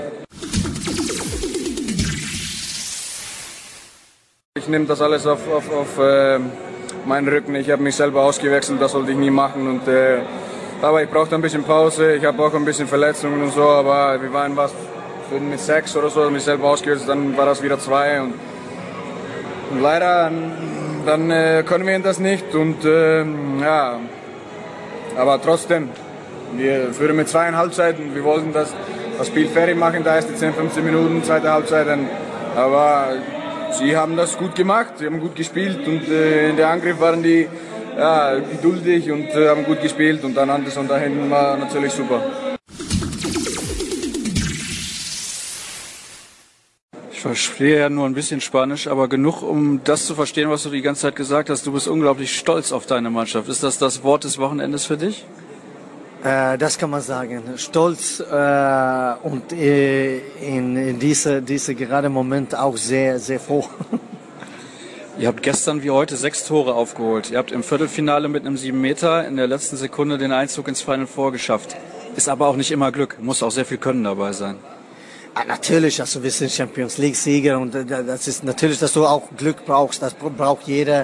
Ich nehme das alles auf meinen Rücken. Ich habe mich selber ausgewechselt, das sollte ich nie machen. Aber ich brauchte ein bisschen Pause. Ich habe auch ein bisschen Verletzungen und so. Aber wir waren mit 6 oder so, mich selber ausgewechselt. Dann war das wieder 2. Und leider, dann können wir das nicht. Und ja, aber trotzdem, wir führen mit 2 Halbzeiten. Wir wollten das Spiel fertig machen, da erst die 10, 15 Minuten, zweite Halbzeit. Aber sie haben das gut gemacht, sie haben gut gespielt und in der Angriff waren die geduldig und haben gut gespielt und dann Anderson da hinten war natürlich super. Ich verstehe ja nur ein bisschen Spanisch, aber genug, um das zu verstehen, was du die ganze Zeit gesagt hast. Du bist unglaublich stolz auf deine Mannschaft. Ist das Wort des Wochenendes für dich? Das kann man sagen. Stolz und in diese gerade Moment auch sehr, sehr froh. Ihr habt gestern wie heute 6 Tore aufgeholt. Ihr habt im Viertelfinale mit einem 7 Meter in der letzten Sekunde den Einzug ins Final Four geschafft. Ist aber auch nicht immer Glück. Muss auch sehr viel Können dabei sein. Natürlich, also wir sind Champions League Sieger und das ist natürlich, dass du auch Glück brauchst. Das braucht jeder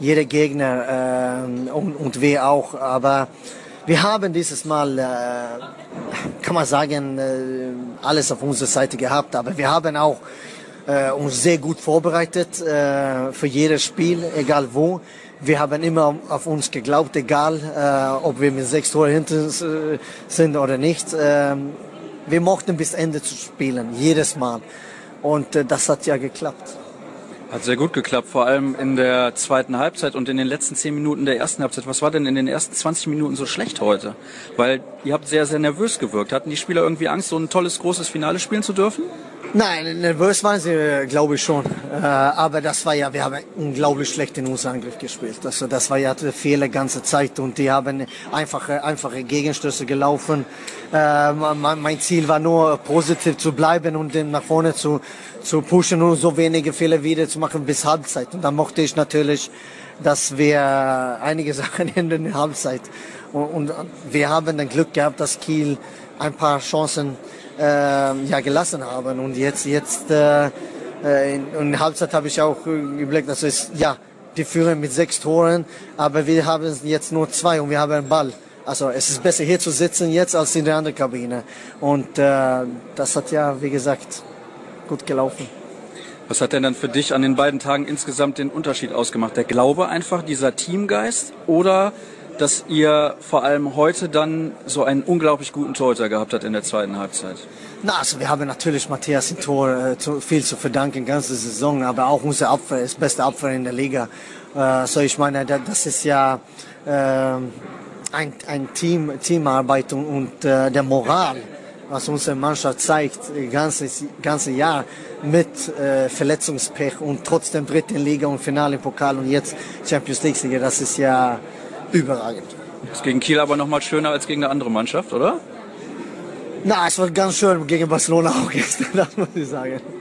Gegner und wir auch. Aber wir haben dieses Mal, kann man sagen, alles auf unserer Seite gehabt, aber wir haben auch uns sehr gut vorbereitet für jedes Spiel, egal wo. Wir haben immer auf uns geglaubt, egal ob wir mit 6 Toren hinten sind oder nicht. Wir mochten bis Ende zu spielen, jedes Mal. Und das hat ja geklappt. Hat sehr gut geklappt, vor allem in der zweiten Halbzeit und in den letzten 10 Minuten der ersten Halbzeit. Was war denn in den ersten 20 Minuten so schlecht heute? Weil ihr habt sehr, sehr nervös gewirkt. Hatten die Spieler irgendwie Angst, so ein tolles, großes Finale spielen zu dürfen? Nein, nervös waren sie, glaube ich schon. Aber das war ja, wir haben unglaublich schlecht in unseren Angriff gespielt. Also das war ja der Fehler die ganze Zeit und die haben einfache Gegenstöße gelaufen. Mein Ziel war nur, positiv zu bleiben und den nach vorne zu pushen und so wenige Fehler wieder zu machen bis Halbzeit. Und dann mochte ich natürlich, dass wir einige Sachen in der Halbzeit. Und wir haben dann Glück gehabt, dass Kiel ein paar Chancen gelassen haben. Und jetzt in der Halbzeit habe ich auch überlegt, dass die führen mit 6 Toren, aber wir haben jetzt nur 2 und wir haben einen Ball. Also es ist besser hier zu sitzen jetzt als in der anderen Kabine. Und das hat ja, wie gesagt, gut gelaufen. Was hat denn dann für dich an den beiden Tagen insgesamt den Unterschied ausgemacht? Der Glaube einfach, dieser Teamgeist, oder dass ihr vor allem heute dann so einen unglaublich guten Torhüter gehabt habt in der zweiten Halbzeit? Na, also wir haben natürlich Matthias im Tor viel zu verdanken, ganze Saison, aber auch unsere Abwehr ist beste Abwehr in der Liga. So ich meine, das ist ja ein Teamarbeit und der Moral, was unsere Mannschaft zeigt, das ganze Jahr mit Verletzungspech und trotzdem dritte Liga und Finale im Pokal und jetzt Champions League-Sieger, das ist ja überragend. Das ist gegen Kiel aber noch mal schöner als gegen eine andere Mannschaft, oder? Na, es war ganz schön gegen Barcelona auch gestern, das muss ich sagen.